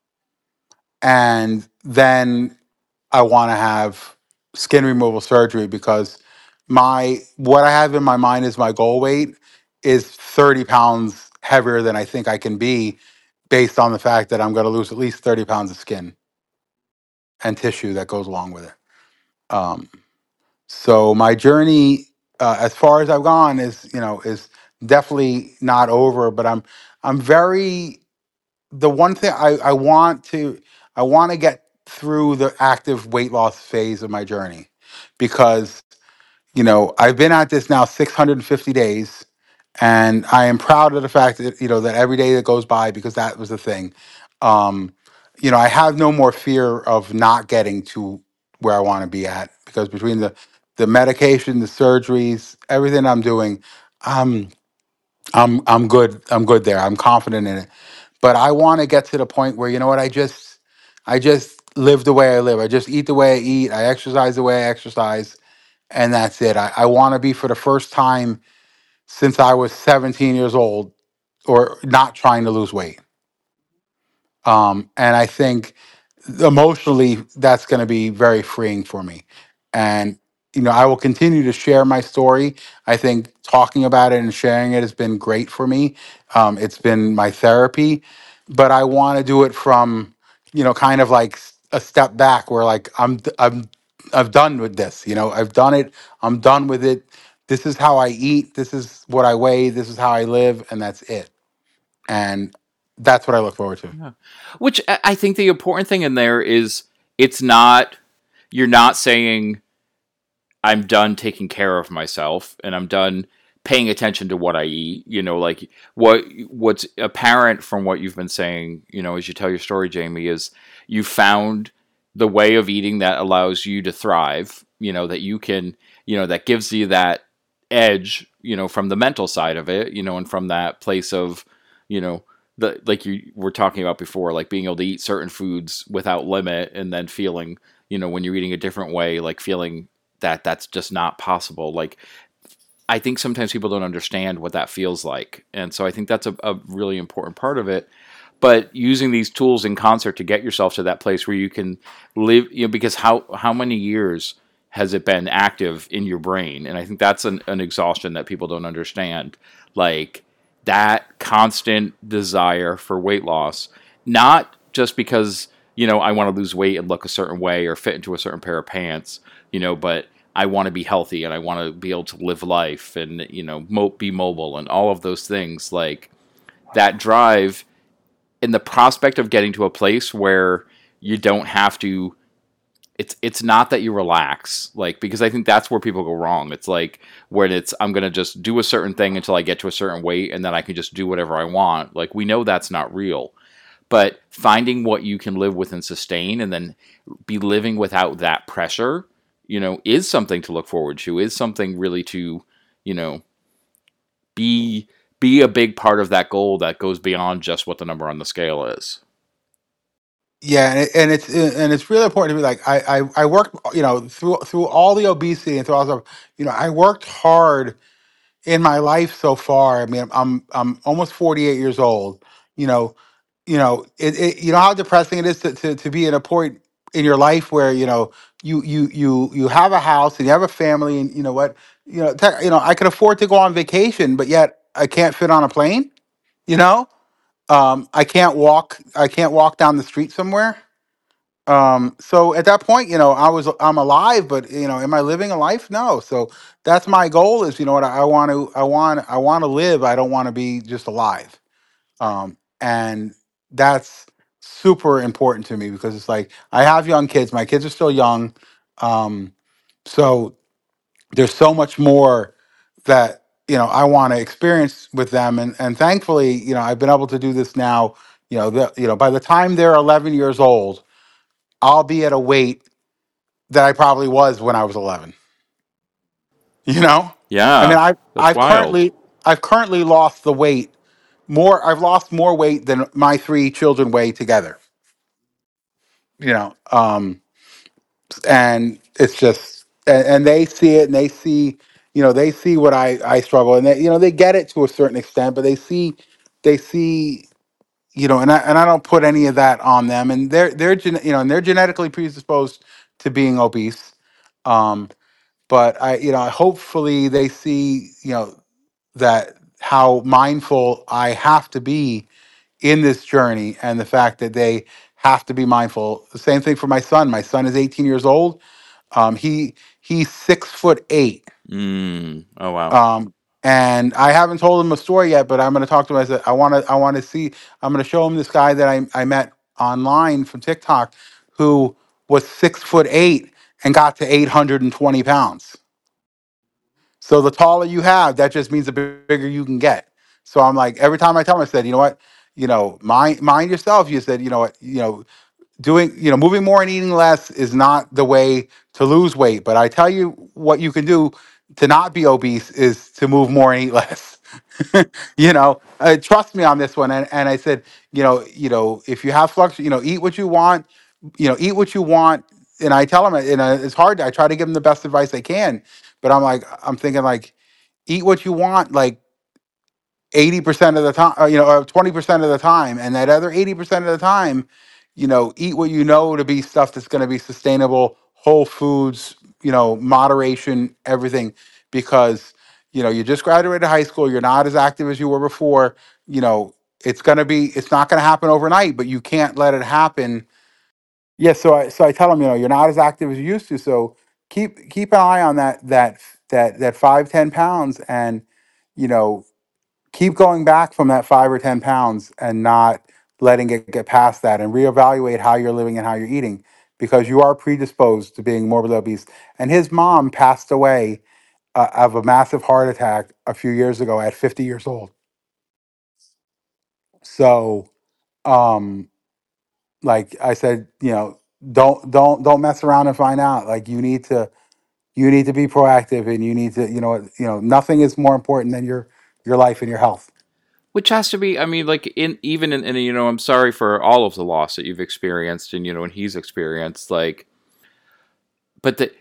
and then I want to have skin removal surgery because my, what I have in my mind is my goal weight is thirty pounds heavier than I think I can be based on the fact that I'm going to lose at least thirty pounds of skin and tissue that goes along with it. Um, so my journey, uh, as far as I've gone, is you know is definitely not over. But I'm I'm very the one thing I, I want to I want to get through the active weight loss phase of my journey because you know, I've been at this now six hundred fifty days, and I am proud of the fact that, you know, that every day that goes by, because that was the thing. Um, you know, I have no more fear of not getting to where I want to be at because between the the medication, the surgeries, everything I'm doing, I'm I'm I'm good. I'm good there. I'm confident in it. But I want to get to the point where, you know what, I just I just live the way I live. I just eat the way I eat. I exercise the way I exercise, and that's it. I, I want to be for the first time since I was seventeen years old, or not trying to lose weight. Um, and I think emotionally that's going to be very freeing for me. And you know, I will continue to share my story. I think talking about it and sharing it has been great for me. Um, it's been my therapy, but I want to do it from, you know, kind of like s- a step back where like I'm d- I'm I've done with this. You know, I've done it. I'm done with it. This is how I eat. This is what I weigh. This is how I live, and that's it. and that's what I look forward to. Yeah. Which I I think the important thing in there is it's not, you're not saying I'm done taking care of myself and I'm done paying attention to what I eat. You know, like what what's apparent from what you've been saying, you know, as you tell your story, Jamie, is you found the way of eating that allows you to thrive, you know, that you can, you know, that gives you that edge, you know, from the mental side of it, you know, and from that place of, you know, the like you were talking about before, like being able to eat certain foods without limit and then feeling, you know, when you're eating a different way, like feeling that that's just not possible. Like I think sometimes people don't understand what that feels like, and so I think that's a, a really important part of it. But using these tools in concert to get yourself to that place where you can live, you know, because how how many years has it been active in your brain? And I think that's an, an exhaustion that people don't understand. Like that constant desire for weight loss, not just because, you know, I want to lose weight and look a certain way or fit into a certain pair of pants, you know, but I want to be healthy and I want to be able to live life and, you know, mo- be mobile and all of those things. Like that drive and the prospect of getting to a place where you don't have to, it's it's not that you relax, like, because I think that's where people go wrong. It's like when it's I'm going to just do a certain thing until I get to a certain weight and then I can just do whatever I want. Like we know that's not real. But finding what you can live with and sustain and then be living without that pressure, you know, is something to look forward to, is something really to, you know, be be a big part of that goal that goes beyond just what the number on the scale is. Yeah, and, it, and it's and it's really important to me. Like I, I I worked, you know, through through all the obesity and through all stuff. You know, I worked hard in my life so far. I mean, I'm I'm almost forty-eight years old. You know, you know, it, it you know how depressing it is to, to to be in a point in your life where you know you you you you have a house and you have a family and you know what you know te- you know I can afford to go on vacation, but yet I can't fit on a plane. You know, um, I can't walk. I can't walk down the street somewhere. Um, so at that point, you know, I was I'm alive, but you know, am I living a life? No. So that's my goal is, you know what, I want to I want I want to live. I don't want to be just alive. Um, and that's super important to me because it's like I have young kids. My kids are still young. Um, so there's so much more that, you know, I want to experience with them. And and thankfully, you know, I've been able to do this now, you know, the, you know, by the time they're eleven years old, I'll be at a weight that I probably was when I was eleven. You know, I mean, Yeah, I that's I've wild. currently I've currently lost the weight more. I've lost more weight than my three children weigh together. You know, um, and it's just and, and they see it and they see you know they see what I I struggle and they you know they get it to a certain extent, but they see they see you know and I and I don't put any of that on them and they're they're gen, you know and they're genetically predisposed to being obese. Um, but I, you know, hopefully they see, you know, that how mindful I have to be in this journey and the fact that they have to be mindful. The same thing for my son. My son is eighteen years old. Um, he he's six foot eight. Mm. Oh wow. Um, and I haven't told him a story yet, but I'm going to talk to him. I said, I want to, I want to see, I'm going to show him this guy that I, I met online from TikTok who was six foot eight and got to eight hundred twenty pounds. So the taller you have, that just means the bigger you can get. So I'm like, every time I tell him, I said, you know what, you know, mind mind yourself. You said, you know what, you know, doing, you know, moving more and eating less is not the way to lose weight. But I tell you what you can do to not be obese is to move more and eat less. you know, uh, trust me on this one. And, and I said, you know, you know, if you have flux, you know, eat what you want, you know, eat what you want. And I tell them, and uh, it's hard. I try to give them the best advice I can, but I'm like, I'm thinking like, eat what you want, like eighty percent of the time, uh, you know, or twenty percent of the time. And that other eighty percent of the time, you know, eat what you know to be stuff that's going to be sustainable, whole foods, you know, moderation, everything. Because, you know, you just graduated high school, you're not as active as you were before, you know, it's going to be, it's not going to happen overnight, but you can't let it happen. Yeah. So I, so I tell them, you know, you're not as active as you used to. So keep, keep an eye on that, that, that, that five, ten pounds and, you know, keep going back from that five or ten pounds and not letting it get past that, and reevaluate how you're living and how you're eating, because you are predisposed to being morbidly obese. And his mom passed away uh, of a massive heart attack a few years ago at fifty years old. So, um, like I said, you know, don't don't don't mess around and find out. Like you need to you need to be proactive, and you need to, you know, you know, nothing is more important than your your life and your health. Which has to be, I mean, like in even in, in you know, I'm sorry for all of the loss that you've experienced, and you know, and he's experienced, like, but the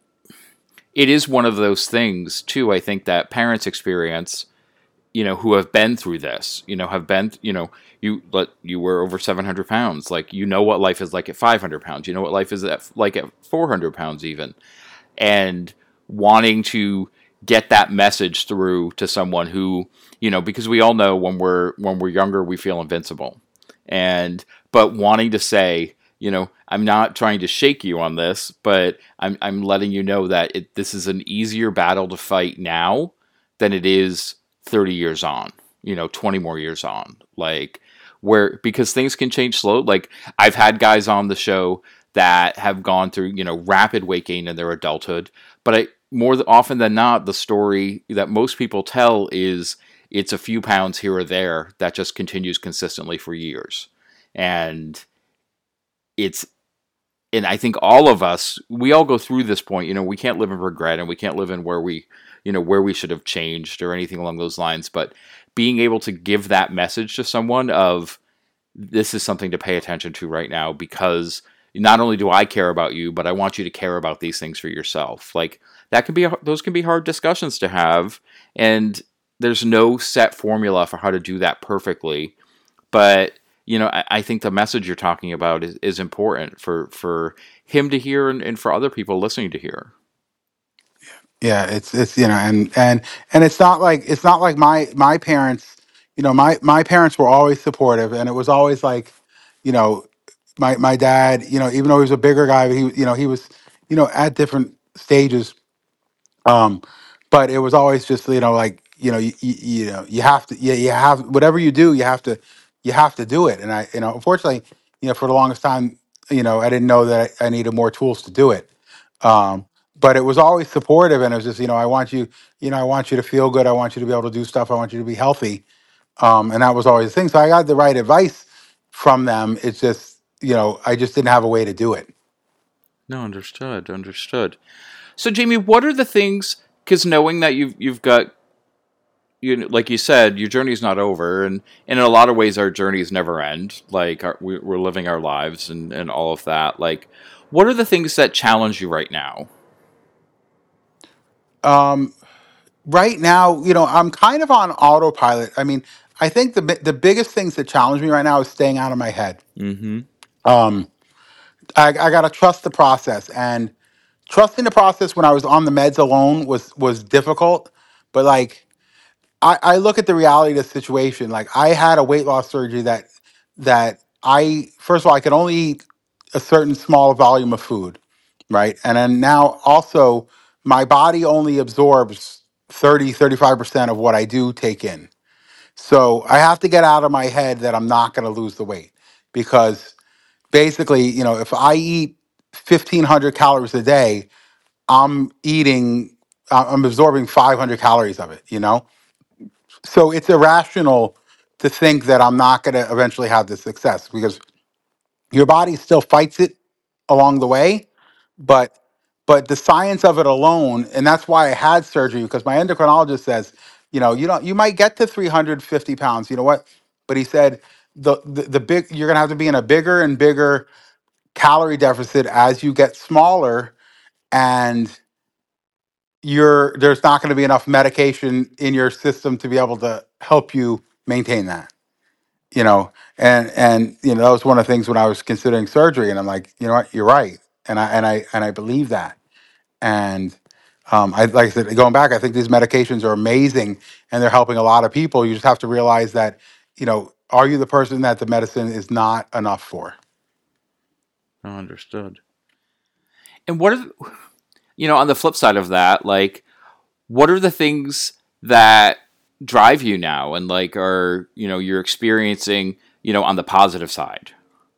it is one of those things too. I think that parents experience, you know, who have been through this, you know, have been, you know, you let you were over seven hundred pounds, like you know what life is like at five hundred pounds, you know what life is at, like at four hundred pounds even, and wanting to get that message through to someone who, you know, because we all know when we're when we're younger we feel invincible, and but wanting to say, you know, I'm not trying to shake you on this, but i'm i'm letting you know that it, this is an easier battle to fight now than it is thirty years on, you know, twenty more years on, like, where, because things can change slow. Like, I've had guys on the show that have gone through, you know, rapid weight gain in their adulthood, but I, more often than not, the story that most people tell is it's a few pounds here or there that just continues consistently for years. And it's, and I think all of us, we all go through this point, you know, we can't live in regret, and we can't live in where we, you know, where we should have changed or anything along those lines. But being able to give that message to someone of, this is something to pay attention to right now, because not only do I care about you, but I want you to care about these things for yourself. Like, that can be a, those can be hard discussions to have, and there's no set formula for how to do that perfectly. But you know, I, I think the message you're talking about is, is important for for him to hear, and, and for other people listening to hear. Yeah, it's it's you know, and and and it's not like it's not like my my parents, you know, my my parents were always supportive, and it was always like, you know, my my dad, you know, even though he was a bigger guy, he you know he was, you know, at different stages. Um, but it was always just, you know, like, you know, you, you, you know, you have to, yeah, you have, whatever you do, you have to, you have to do it. And I, you know, unfortunately, you know, for the longest time, you know, I didn't know that I, I needed more tools to do it. Um, but it was always supportive, and it was just, you know, I want you, you know, I want you to feel good. I want you to be able to do stuff. I want you to be healthy. Um, and that was always the thing. So I got the right advice from them. It's just, you know, I just didn't have a way to do it. No, understood, understood. So, Jamie, what are the things? Because knowing that you've you've got, you know, like you said, your journey's not over, and, and in a lot of ways, our journeys never end. Like, our, we, we're living our lives, and, and all of that. Like, what are the things that challenge you right now? Um, right now, you know, I'm kind of on autopilot. I mean, I think the bi- the biggest things that challenge me right now is staying out of my head. Mm-hmm. Um, I, I got to trust the process, and trusting the process when I was on the meds alone was was difficult. But like, I, I look at the reality of the situation. Like, I had a weight loss surgery that that I, first of all, I could only eat a certain small volume of food, right? And then now also my body only absorbs thirty thirty five percent of what I do take in. So I have to get out of my head that I'm not going to lose the weight, because basically, you know, if I eat fifteen hundred calories a day, I'm eating, I- I'm absorbing five hundred calories of it, you know? So it's irrational to think that I'm not going to eventually have the success, because your body still fights it along the way, but but the science of it alone, and that's why I had surgery, because my endocrinologist says, you know, you don't, you might get to three hundred fifty pounds, you know what? But he said the the, the big, you're gonna have to be in a bigger and bigger calorie deficit as you get smaller, and you're there's not going to be enough medication in your system to be able to help you maintain that, you know. And and you know, that was one of the things when I was considering surgery, and I'm like, you know what, you're right. And i and i and i believe that. And um, I, like I said, going back, I think these medications are amazing, and they're helping a lot of people. You just have to realize that, you know, are you the person that the medicine is not enough for? Oh, understood. And what are the, you know, on the flip side of that, like, what are the things that drive you now, and like are you know you're experiencing you know on the positive side?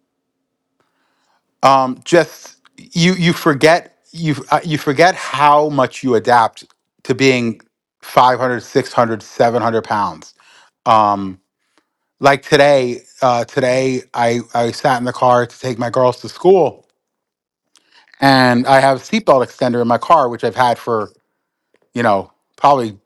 Um, just you you forget you uh, you forget how much you adapt to being five hundred, six hundred, seven hundred pounds. Um, like today, uh, today I, I sat in the car to take my girls to school, and I have a seatbelt extender in my car, which I've had for, you know, probably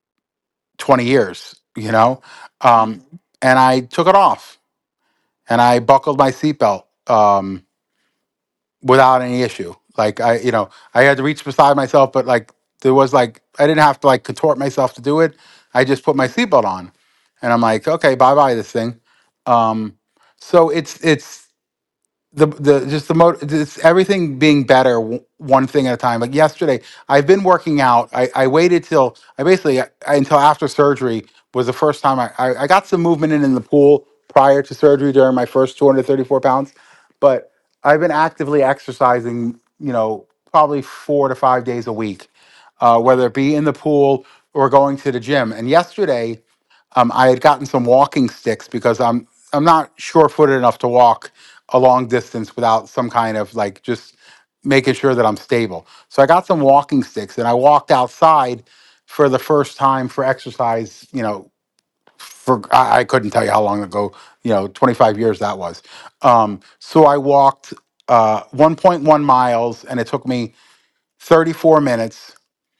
twenty years, you know, um, and I took it off and I buckled my seatbelt. Um, without any issue. Like I, you know, I had to reach beside myself, but like there was like I didn't have to like contort myself to do it. I just put my seatbelt on, and I'm like, okay, bye bye this thing. Um, so it's it's the the just the mo it's everything being better w- one thing at a time. Like yesterday, I've been working out. I, I waited till I basically I, until after surgery was the first time I, I I got some movement in in the pool prior to surgery during my first two hundred thirty-four pounds, but I've been actively exercising. You know, probably four to five days a week, uh, whether it be in the pool or going to the gym. And yesterday, um, I had gotten some walking sticks because I'm I'm not sure-footed enough to walk a long distance without some kind of like just making sure that I'm stable. So I got some walking sticks and I walked outside for the first time for exercise, you know, for I, I couldn't tell you how long ago, you know, twenty-five years that was. Um, so I walked uh, one point one miles and it took me thirty-four minutes.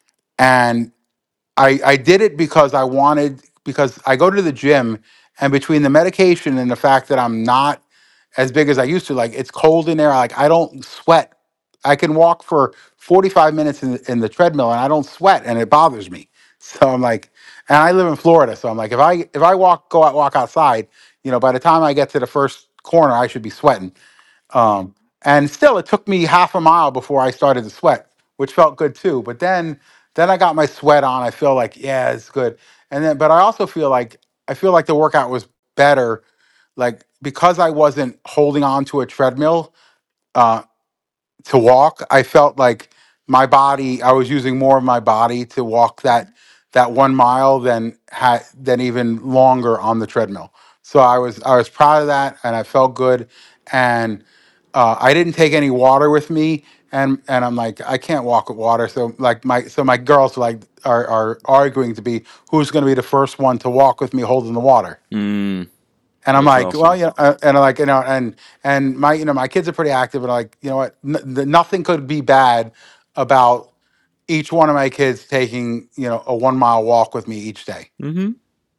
And I, I did it because I wanted, because I go to the gym and between the medication and the fact that I'm not as big as I used to, like it's cold in there, like I don't sweat. I can walk for forty-five minutes in, the- in the treadmill and I don't sweat and it bothers me. So I'm like, and I live in Florida. So I'm like, if I, if I walk, go out, walk outside, you know, by the time I get to the first corner, I should be sweating. Um, and still, it took me half a mile before I started to sweat, which felt good too. But then, then I got my sweat on. I feel like, yeah, it's good. And then, but I also feel like I feel like the workout was better, like because I wasn't holding on to a treadmill. Uh, to walk, I felt like my body, I was using more of my body to walk that that one mile than had than even longer on the treadmill. So I was I was proud of that and I felt good. And uh, I didn't take any water with me, and and I'm like, I can't walk with water. So like my so my girls like are, are arguing to be who's going to be the first one to walk with me holding the water. Mm, And I'm that's like, well, awesome. you know, uh, and I'm like, you know, and and my, you know, my kids are pretty active, and like, you know what, n- the, nothing could be bad about each one of my kids taking, you know, a one mile walk with me each day. Hmm.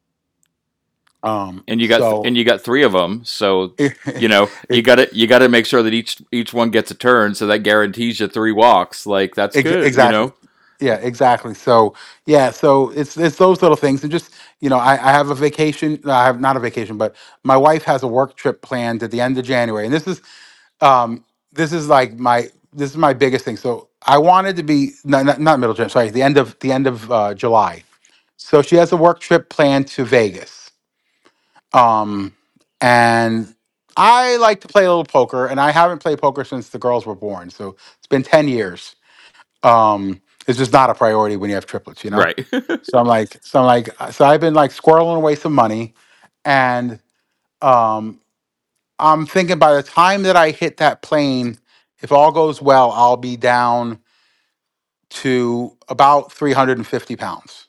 Um, And you got th- so and you got three of them, so you know you it, got to you got to make sure that each each one gets a turn, so that guarantees you three walks. Like that's ex- good, you exactly, know. yeah, exactly. So yeah, so it's it's those little things, and just you know, I, I have a vacation. I have not a vacation, but my wife has a work trip planned at the end of January, and this is um this is like my this is my biggest thing. So I wanted to be not, not, not middle Jan, sorry, the end of the end of uh, July. So she has a work trip planned to Vegas. Um and I like to play a little poker, and I haven't played poker since the girls were born. So it's been ten years. Um it's just not a priority when you have triplets, you know? Right. So I'm like so I'm like so I've been like squirreling away some money, and um I'm thinking by the time that I hit that plane, if all goes well, I'll be down to about three hundred fifty pounds.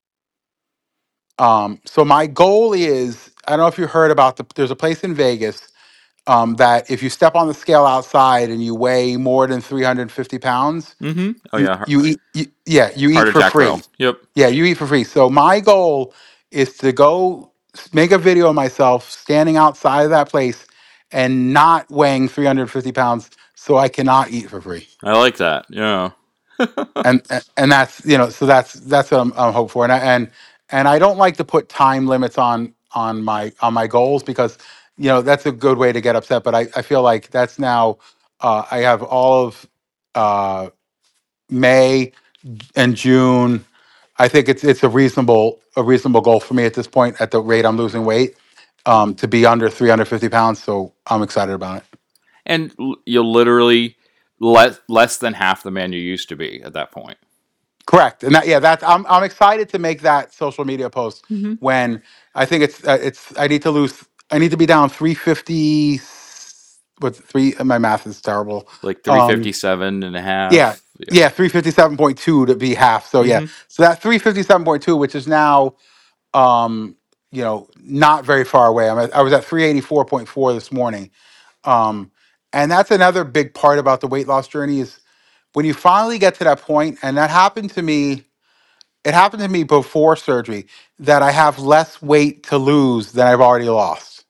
Um, so my goal is, I don't know if you heard about the, there's a place in Vegas um, that if you step on the scale outside and you weigh more than three hundred fifty pounds, Hmm. Oh you, yeah, heart, you eat, you, yeah, you eat heart for attack free. row. Yep. Yeah, you eat for free. So my goal is to go s- make a video of myself standing outside of that place and not weighing three hundred fifty pounds so I cannot eat for free. I like that. Yeah. And and and that's, you know, so that's that's what I'm, I'm hoping for. And I, and and I don't like to put time limits on on my on my goals because, you know, that's a good way to get upset. But I, I feel like that's now uh, I have all of uh, May and June. I think it's it's a reasonable a reasonable goal for me at this point at the rate I'm losing weight, um, to be under three hundred fifty pounds. So I'm excited about it. And l- you're literally less less than half the man you used to be at that point. Correct, and that yeah, that's I'm I'm excited to make that social media post Hmm. when I think it's uh, it's I need to lose I need to be down three fifty. What three? My math is terrible. Like three Um, fifty-seven and a yeah, half. Yeah. yeah, three fifty seven point two to be half. So yeah, Hmm. so that three fifty seven point two, which is now um, you know not very far away. I'm at, I was at three eighty four point four this morning. Um, and that's another big part about the weight loss journey is when you finally get to that point, and that happened to me it happened to me before surgery that I have less weight to lose than I've already lost.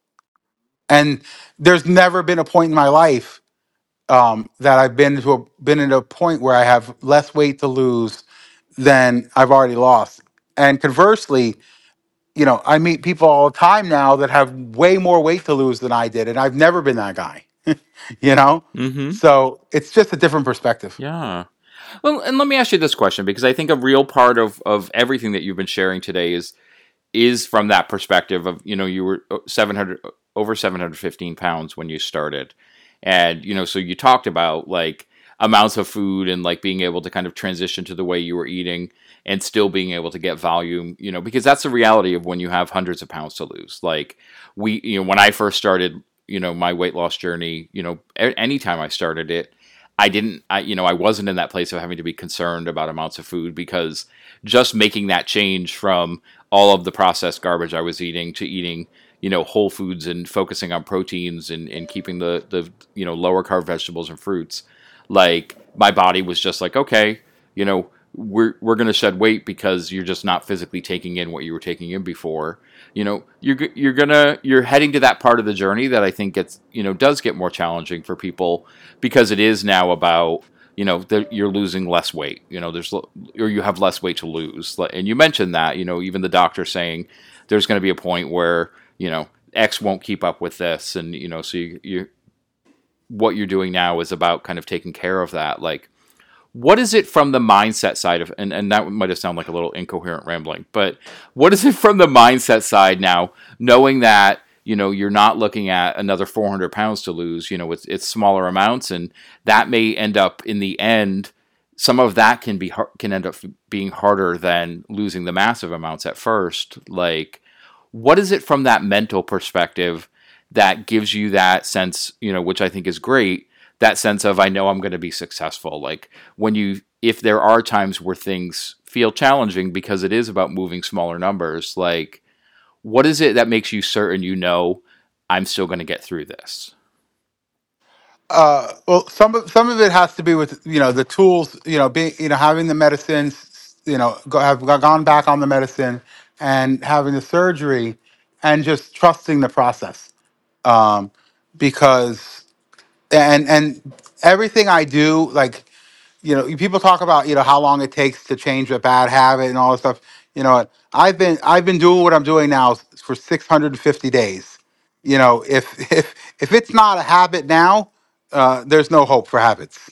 And there's never been a point in my life um, that I've been to a, been at a point where I have less weight to lose than I've already lost. And conversely, you know, I meet people all the time now that have way more weight to lose than I did, and I've never been that guy. you know, Hmm. so it's just a different perspective. Yeah. Well, and let me ask you this question, because I think a real part of, of everything that you've been sharing today is is from that perspective of, you know, you were seven hundred over seven hundred fifteen pounds when you started. And, you know, so you talked about like amounts of food and like being able to kind of transition to the way you were eating and still being able to get volume, you know, because that's the reality of when you have hundreds of pounds to lose. Like we, you know, when I first started, you know, my weight loss journey, you know, a- anytime I started it, I didn't, I, you know, I wasn't in that place of having to be concerned about amounts of food, because just making that change from all of the processed garbage I was eating to eating, you know, whole foods and focusing on proteins and, and keeping the, the, you know, lower carb vegetables and fruits, like my body was just like, okay, you know, we're, we're going to shed weight because you're just not physically taking in what you were taking in before. You know, you're, you're gonna, you're heading to that part of the journey that I think gets, you know, does get more challenging for people, because it is now about, you know, the, you're losing less weight, you know, there's, or you have less weight to lose. And you mentioned that, you know, even the doctor saying there's going to be a point where, you know, X won't keep up with this. And, you know, so you, you, what you're doing now is about kind of taking care of that. Like, what is it from the mindset side of, and, and that might have sounded like a little incoherent rambling, but what is it from the mindset side now, knowing that, you know, you're not looking at another four hundred pounds to lose, you know, it's, it's smaller amounts, and that may end up in the end, some of that can be, can end up being harder than losing the massive amounts at first. Like, what is it from that mental perspective that gives you that sense, you know, which I think is great, that sense of, I know I'm going to be successful. Like when you, if there are times where things feel challenging because it is about moving smaller numbers, like what is it that makes you certain, you know, I'm still going to get through this? Uh, well, some of some of it has to be with you know the tools, you know, being you know having the medicines, you know, go, have gone back on the medicine and having the surgery, and just trusting the process. Um, because and and everything I do, like you know, people talk about you know how long it takes to change a bad habit and all this stuff. You know, I've been I've been doing what I'm doing now for six hundred fifty days. You know, if if if it's not a habit now, uh, there's no hope for habits.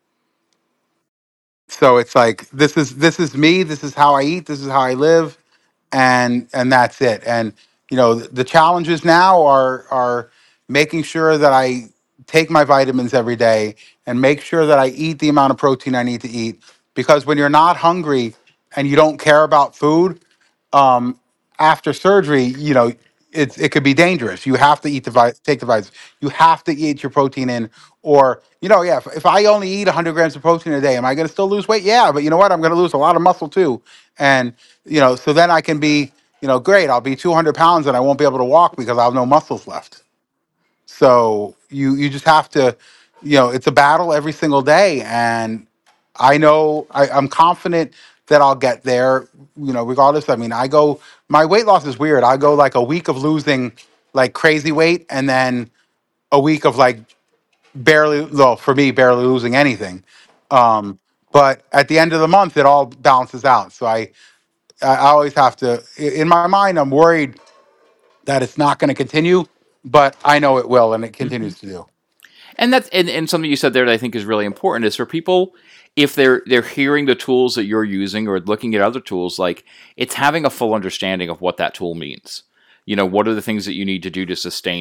So it's like this is this is me. This is how I eat. This is how I live, and and that's it. And you know, the, the challenges now are are making sure that I take my vitamins every day and make sure that I eat the amount of protein I need to eat. Because when you're not hungry and you don't care about food, um, after surgery, you know, it's it could be dangerous. You have to eat the vi- take the vitamins. You have to eat your protein in, or you know, yeah. If, if I only eat one hundred grams of protein a day, am I going to still lose weight? Yeah, but you know what? I'm going to lose a lot of muscle too, and you know, so then I can be, you know, great. I'll be two hundred pounds and I won't be able to walk because I'll have no muscles left. So you you just have to, you know, it's a battle every single day, and I know I, I'm confident that I'll get there. You know, regardless. I mean, I go. My weight loss is weird. I go like a week of losing like crazy weight, and then a week of like barely. Well, for me, barely losing anything. Um, but at the end of the month, it all balances out. So I I always have to. In my mind, I'm worried that it's not going to continue, but I know it will, and it Hmm. continues to do. And that's, and, and something you said there that I think is really important is for people, if they're they're hearing the tools that you're using or looking at other tools, like it's having a full understanding of what that tool means. You know, what are the things that you need to do to sustain it?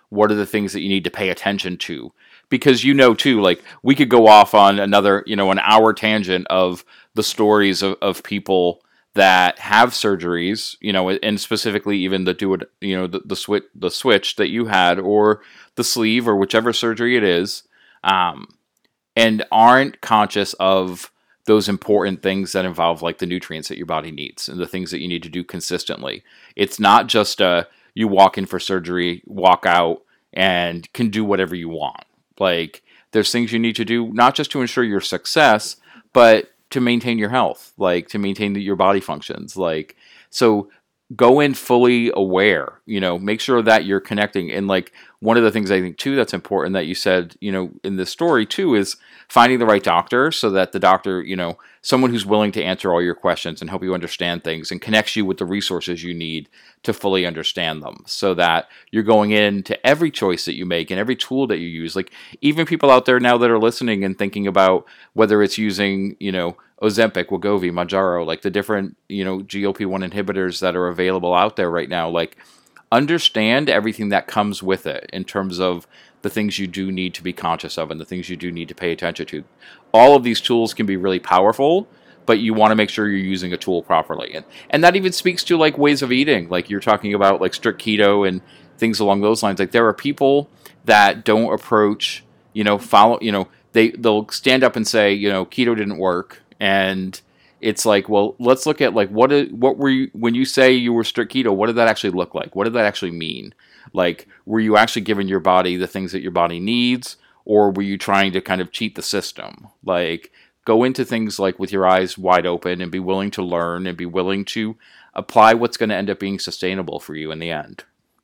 what are the things that you need to pay attention to? Because you know too, like we could go off on another, you know, an hour tangent of the stories of, of people that have surgeries, you know, and specifically even the do it, you know, the, the switch, the switch that you had, or the sleeve, or whichever surgery it is, um, and aren't conscious of those important things that involve like the nutrients that your body needs and the things that you need to do consistently. It's not just a you walk in for surgery, walk out, and can do whatever you want. Like there's things you need to do not just to ensure your success, but to maintain your health, like to maintain the, your body functions. Like so go in fully aware, you know, make sure that you're connecting. And like one of the things I think too that's important that you said, you know, in this story too is finding the right doctor, so that the doctor, you know, someone who's willing to answer all your questions and help you understand things and connects you with the resources you need to fully understand them, so that you're going into every choice that you make and every tool that you use. Like even people out there now that are listening and thinking about whether it's using, you know, Ozempic, Wegovy, Mounjaro, like the different, you know, G L P one inhibitors that are available out there right now, like understand everything that comes with it in terms of the things you do need to be conscious of and the things you do need to pay attention to. All of these tools can be really powerful, but you want to make sure you're using a tool properly. And and that even speaks to like ways of eating. Like you're talking about like strict keto and things along those lines. Like there are people that don't approach, you know, follow, you know, they they'll stand up and say, you know, keto didn't work. And it's like, well, let's look at like what did, what were you when you say you were strict keto? What did that actually look like? What did that actually mean? Like, were you actually giving your body the things that your body needs, or were you trying to kind of cheat the system? Like, go into things like with your eyes wide open and be willing to learn and be willing to apply what's going to end up being sustainable for you in the end.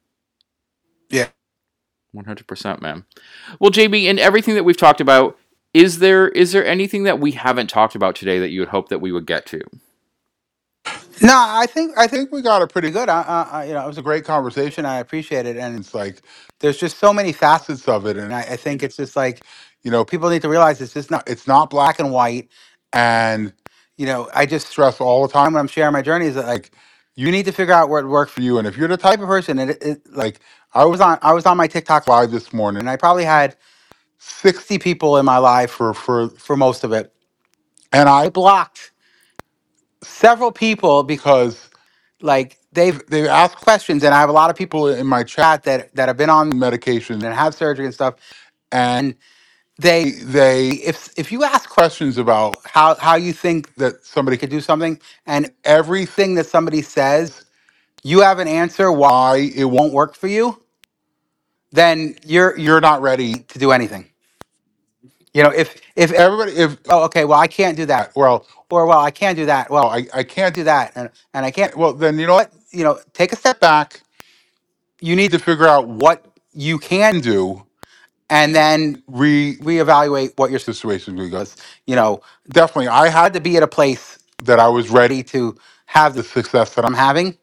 Yeah. one hundred percent, man. Well, J B, in everything that we've talked about, is there is there anything that we haven't talked about today that you would hope that we would get to? No, I think I think we got it pretty good. I, I, I- you know, it was a great conversation. I appreciate it, and it's like there's just so many facets of it, and I, I think it's just like, you know, people need to realize it's just not it's not black and white. And you know, I just stress all the time when I'm sharing my journey is that like you need to figure out what worked for you, and if you're the type of person, and it, it like I was on I was on my TikTok live this morning, and I probably had sixty people in my live for for for most of it, and I blocked several people because like they've they've asked questions, and I have a lot of people in my chat that that have been on medication and have surgery and stuff, and they they if if you ask questions about how how you think that somebody could do something, and everything that somebody says you have an answer why it won't work for you, then you're you're not ready to do anything. You know, if if everybody if oh okay, well I can't do that. Well, or well I can't do that. Well, I, I can't do that, and and I can't. Well, then you know what? You know, take a step back. You need to figure out what you can do, and then re reevaluate what your situation is. Because you know, definitely, I had to be at a place that I was ready to have the success that I'm having.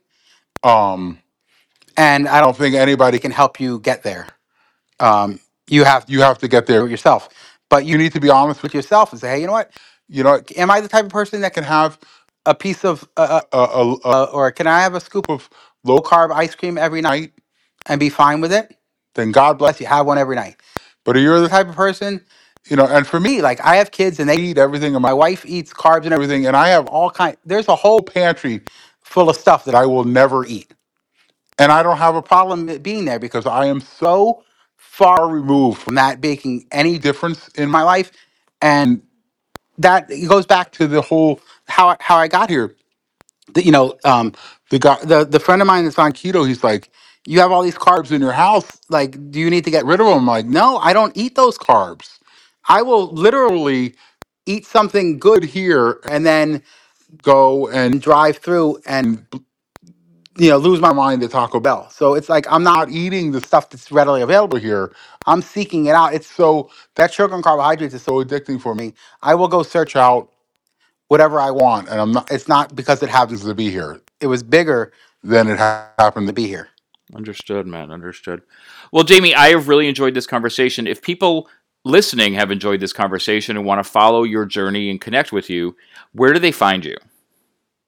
Um, and I don't think anybody can help you get there. Um, you have you have to get there yourself, but you need to be honest with yourself and say, hey, you know what? You know, am I the type of person that can have a piece of, uh, uh, uh, uh, or can I have a scoop of low carb ice cream every night and be fine with it? Then God bless you, have one every night. But if you're the type of person, you know, and for me, like I have kids and they eat everything, and my wife eats carbs and everything, and I have all kind. There's a whole pantry full of stuff that I will never eat. And I don't have a problem it being there because I am so far removed from that making any difference in my life. And that it goes back to the whole how I, how I got here. The, you know, um, the guy, the the friend of mine that's on keto, he's like, "You have all these carbs in your house. Like, do you need to get rid of them?" I'm like, no, I don't eat those carbs. I will literally eat something good here and then go and drive through and you know, lose my mind to Taco Bell. So it's like I'm not eating the stuff that's readily available here. I'm seeking it out. It's so that sugar and carbohydrates is so addicting for me. I will go search out whatever I want, and I'm not. It's not because it happens to be here. It was bigger than it ha- happened to be here. Understood, man. Understood. Well, Jamie, I have really enjoyed this conversation. If people listening have enjoyed this conversation and want to follow your journey and connect with you, where do they find you?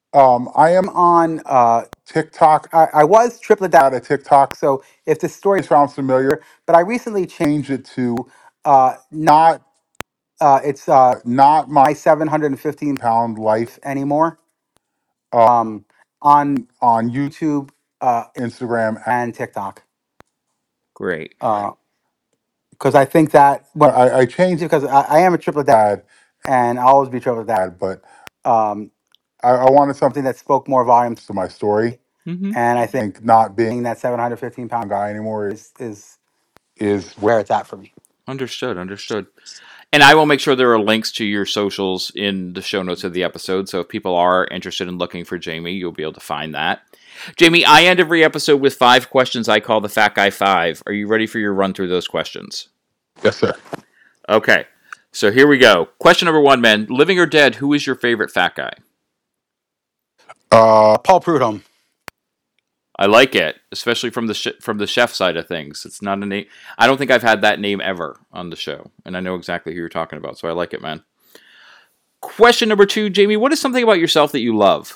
Um, I am on uh, TikTok. I, I was triplet out of TikTok, so if this story sounds familiar, but I recently changed it to uh, not. Uh, it's uh, not my seven hundred fifteen pound life anymore. Um, on on YouTube, uh, Instagram, and TikTok. Great. Uh, because I think that well, I, I changed it because I, I am a triple dad, and I'll always be triple dad. But um, I, I wanted something that spoke more volumes to my story, Mm-hmm. and I think not being that seven hundred fifteen pound guy anymore is is is where it's at for me. Understood. Understood. And I will make sure there are links to your socials in the show notes of the episode. So if people are interested in looking for Jamie, you'll be able to find that. Jamie, I end every episode with five questions I call the Fat Guy Five. Are you ready for your run through those questions? Yes, sir. Okay. So here we go. Question number one, man. Living or dead, who is your favorite fat guy? Uh, Paul Prudhomme. I like it, especially from the sh- from the chef side of things. It's not a name. I don't think I've had that name ever on the show, and I know exactly who you're talking about, so I like it, man. Question number two, Jamie. What is something about yourself that you love?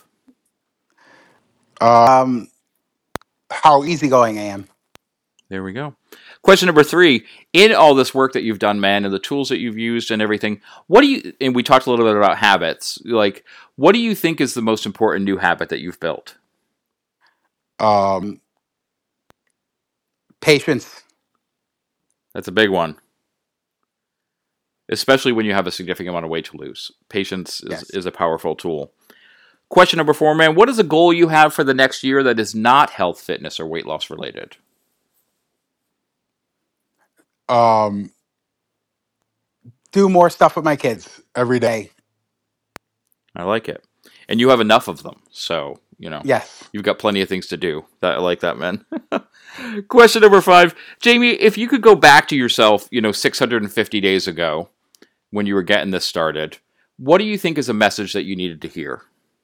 Um, how easygoing I am. There we go. Question number three. In all this work that you've done, man, and the tools that you've used and everything, what do you? And we talked a little bit about habits. Like, what do you think is the most important new habit that you've built? Um, patience. That's a big one. Especially when you have a significant amount of weight to lose. Patience is, Yes. is a powerful tool. Question number four, man. What is a goal you have for the next year that is not health, fitness, or weight loss related? Um, do more stuff with my kids every day. I like it. And you have enough of them. So, you know, Yes. you've got plenty of things to do. That, I like that, man. Question number five. Jamie, if you could go back to yourself, you know, six hundred fifty days ago when you were getting this started, what do you think is a message that you needed to hear?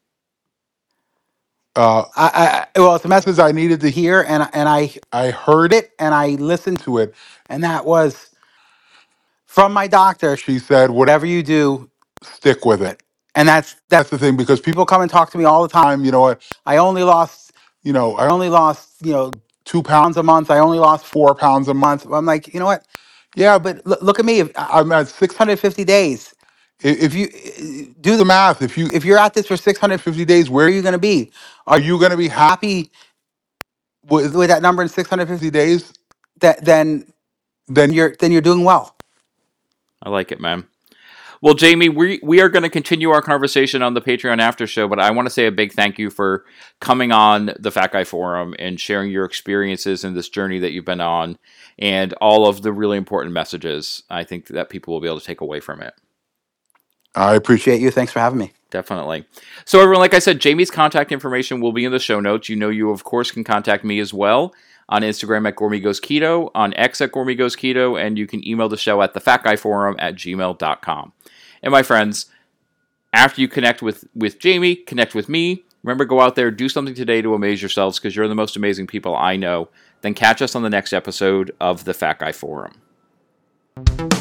Uh, I, I well, it's a message I needed to hear, and and I I heard it and I listened to it, and that was from my doctor. She said, "Whatever you do, stick with it." And that's that's the thing, because people come and talk to me all the time. You know what? I only lost, you know, I only lost, you know, two pounds a month. I only lost four pounds a month. I'm like, you know what? Yeah, but look, look at me. If I'm at six hundred fifty days. I- If you uh, do the math, if you if you're at this for six hundred fifty days, where are you going to be? Are you going to be happy with, with that number in six hundred fifty days? That then then you're then you're doing well. I like it, man. Well, Jamie, we we are going to continue our conversation on the Patreon after show, but I want to say a big thank you for coming on the Fat Guy Forum and sharing your experiences in this journey that you've been on and all of the really important messages I think that people will be able to take away from it. I appreciate you. Thanks for having me. Definitely. So, everyone, like I said, Jamie's contact information will be in the show notes. You know, you, of course, can contact me as well on Instagram at Gourmet Goes Keto, on X at Gourmet Goes Keto, and you can email the show at the fat guy forum at gmail dot com. And my friends, after you connect with, with Jamie, connect with me. Remember, go out there, do something today to amaze yourselves because you're the most amazing people I know. Then catch us on the next episode of the Fat Guy Forum.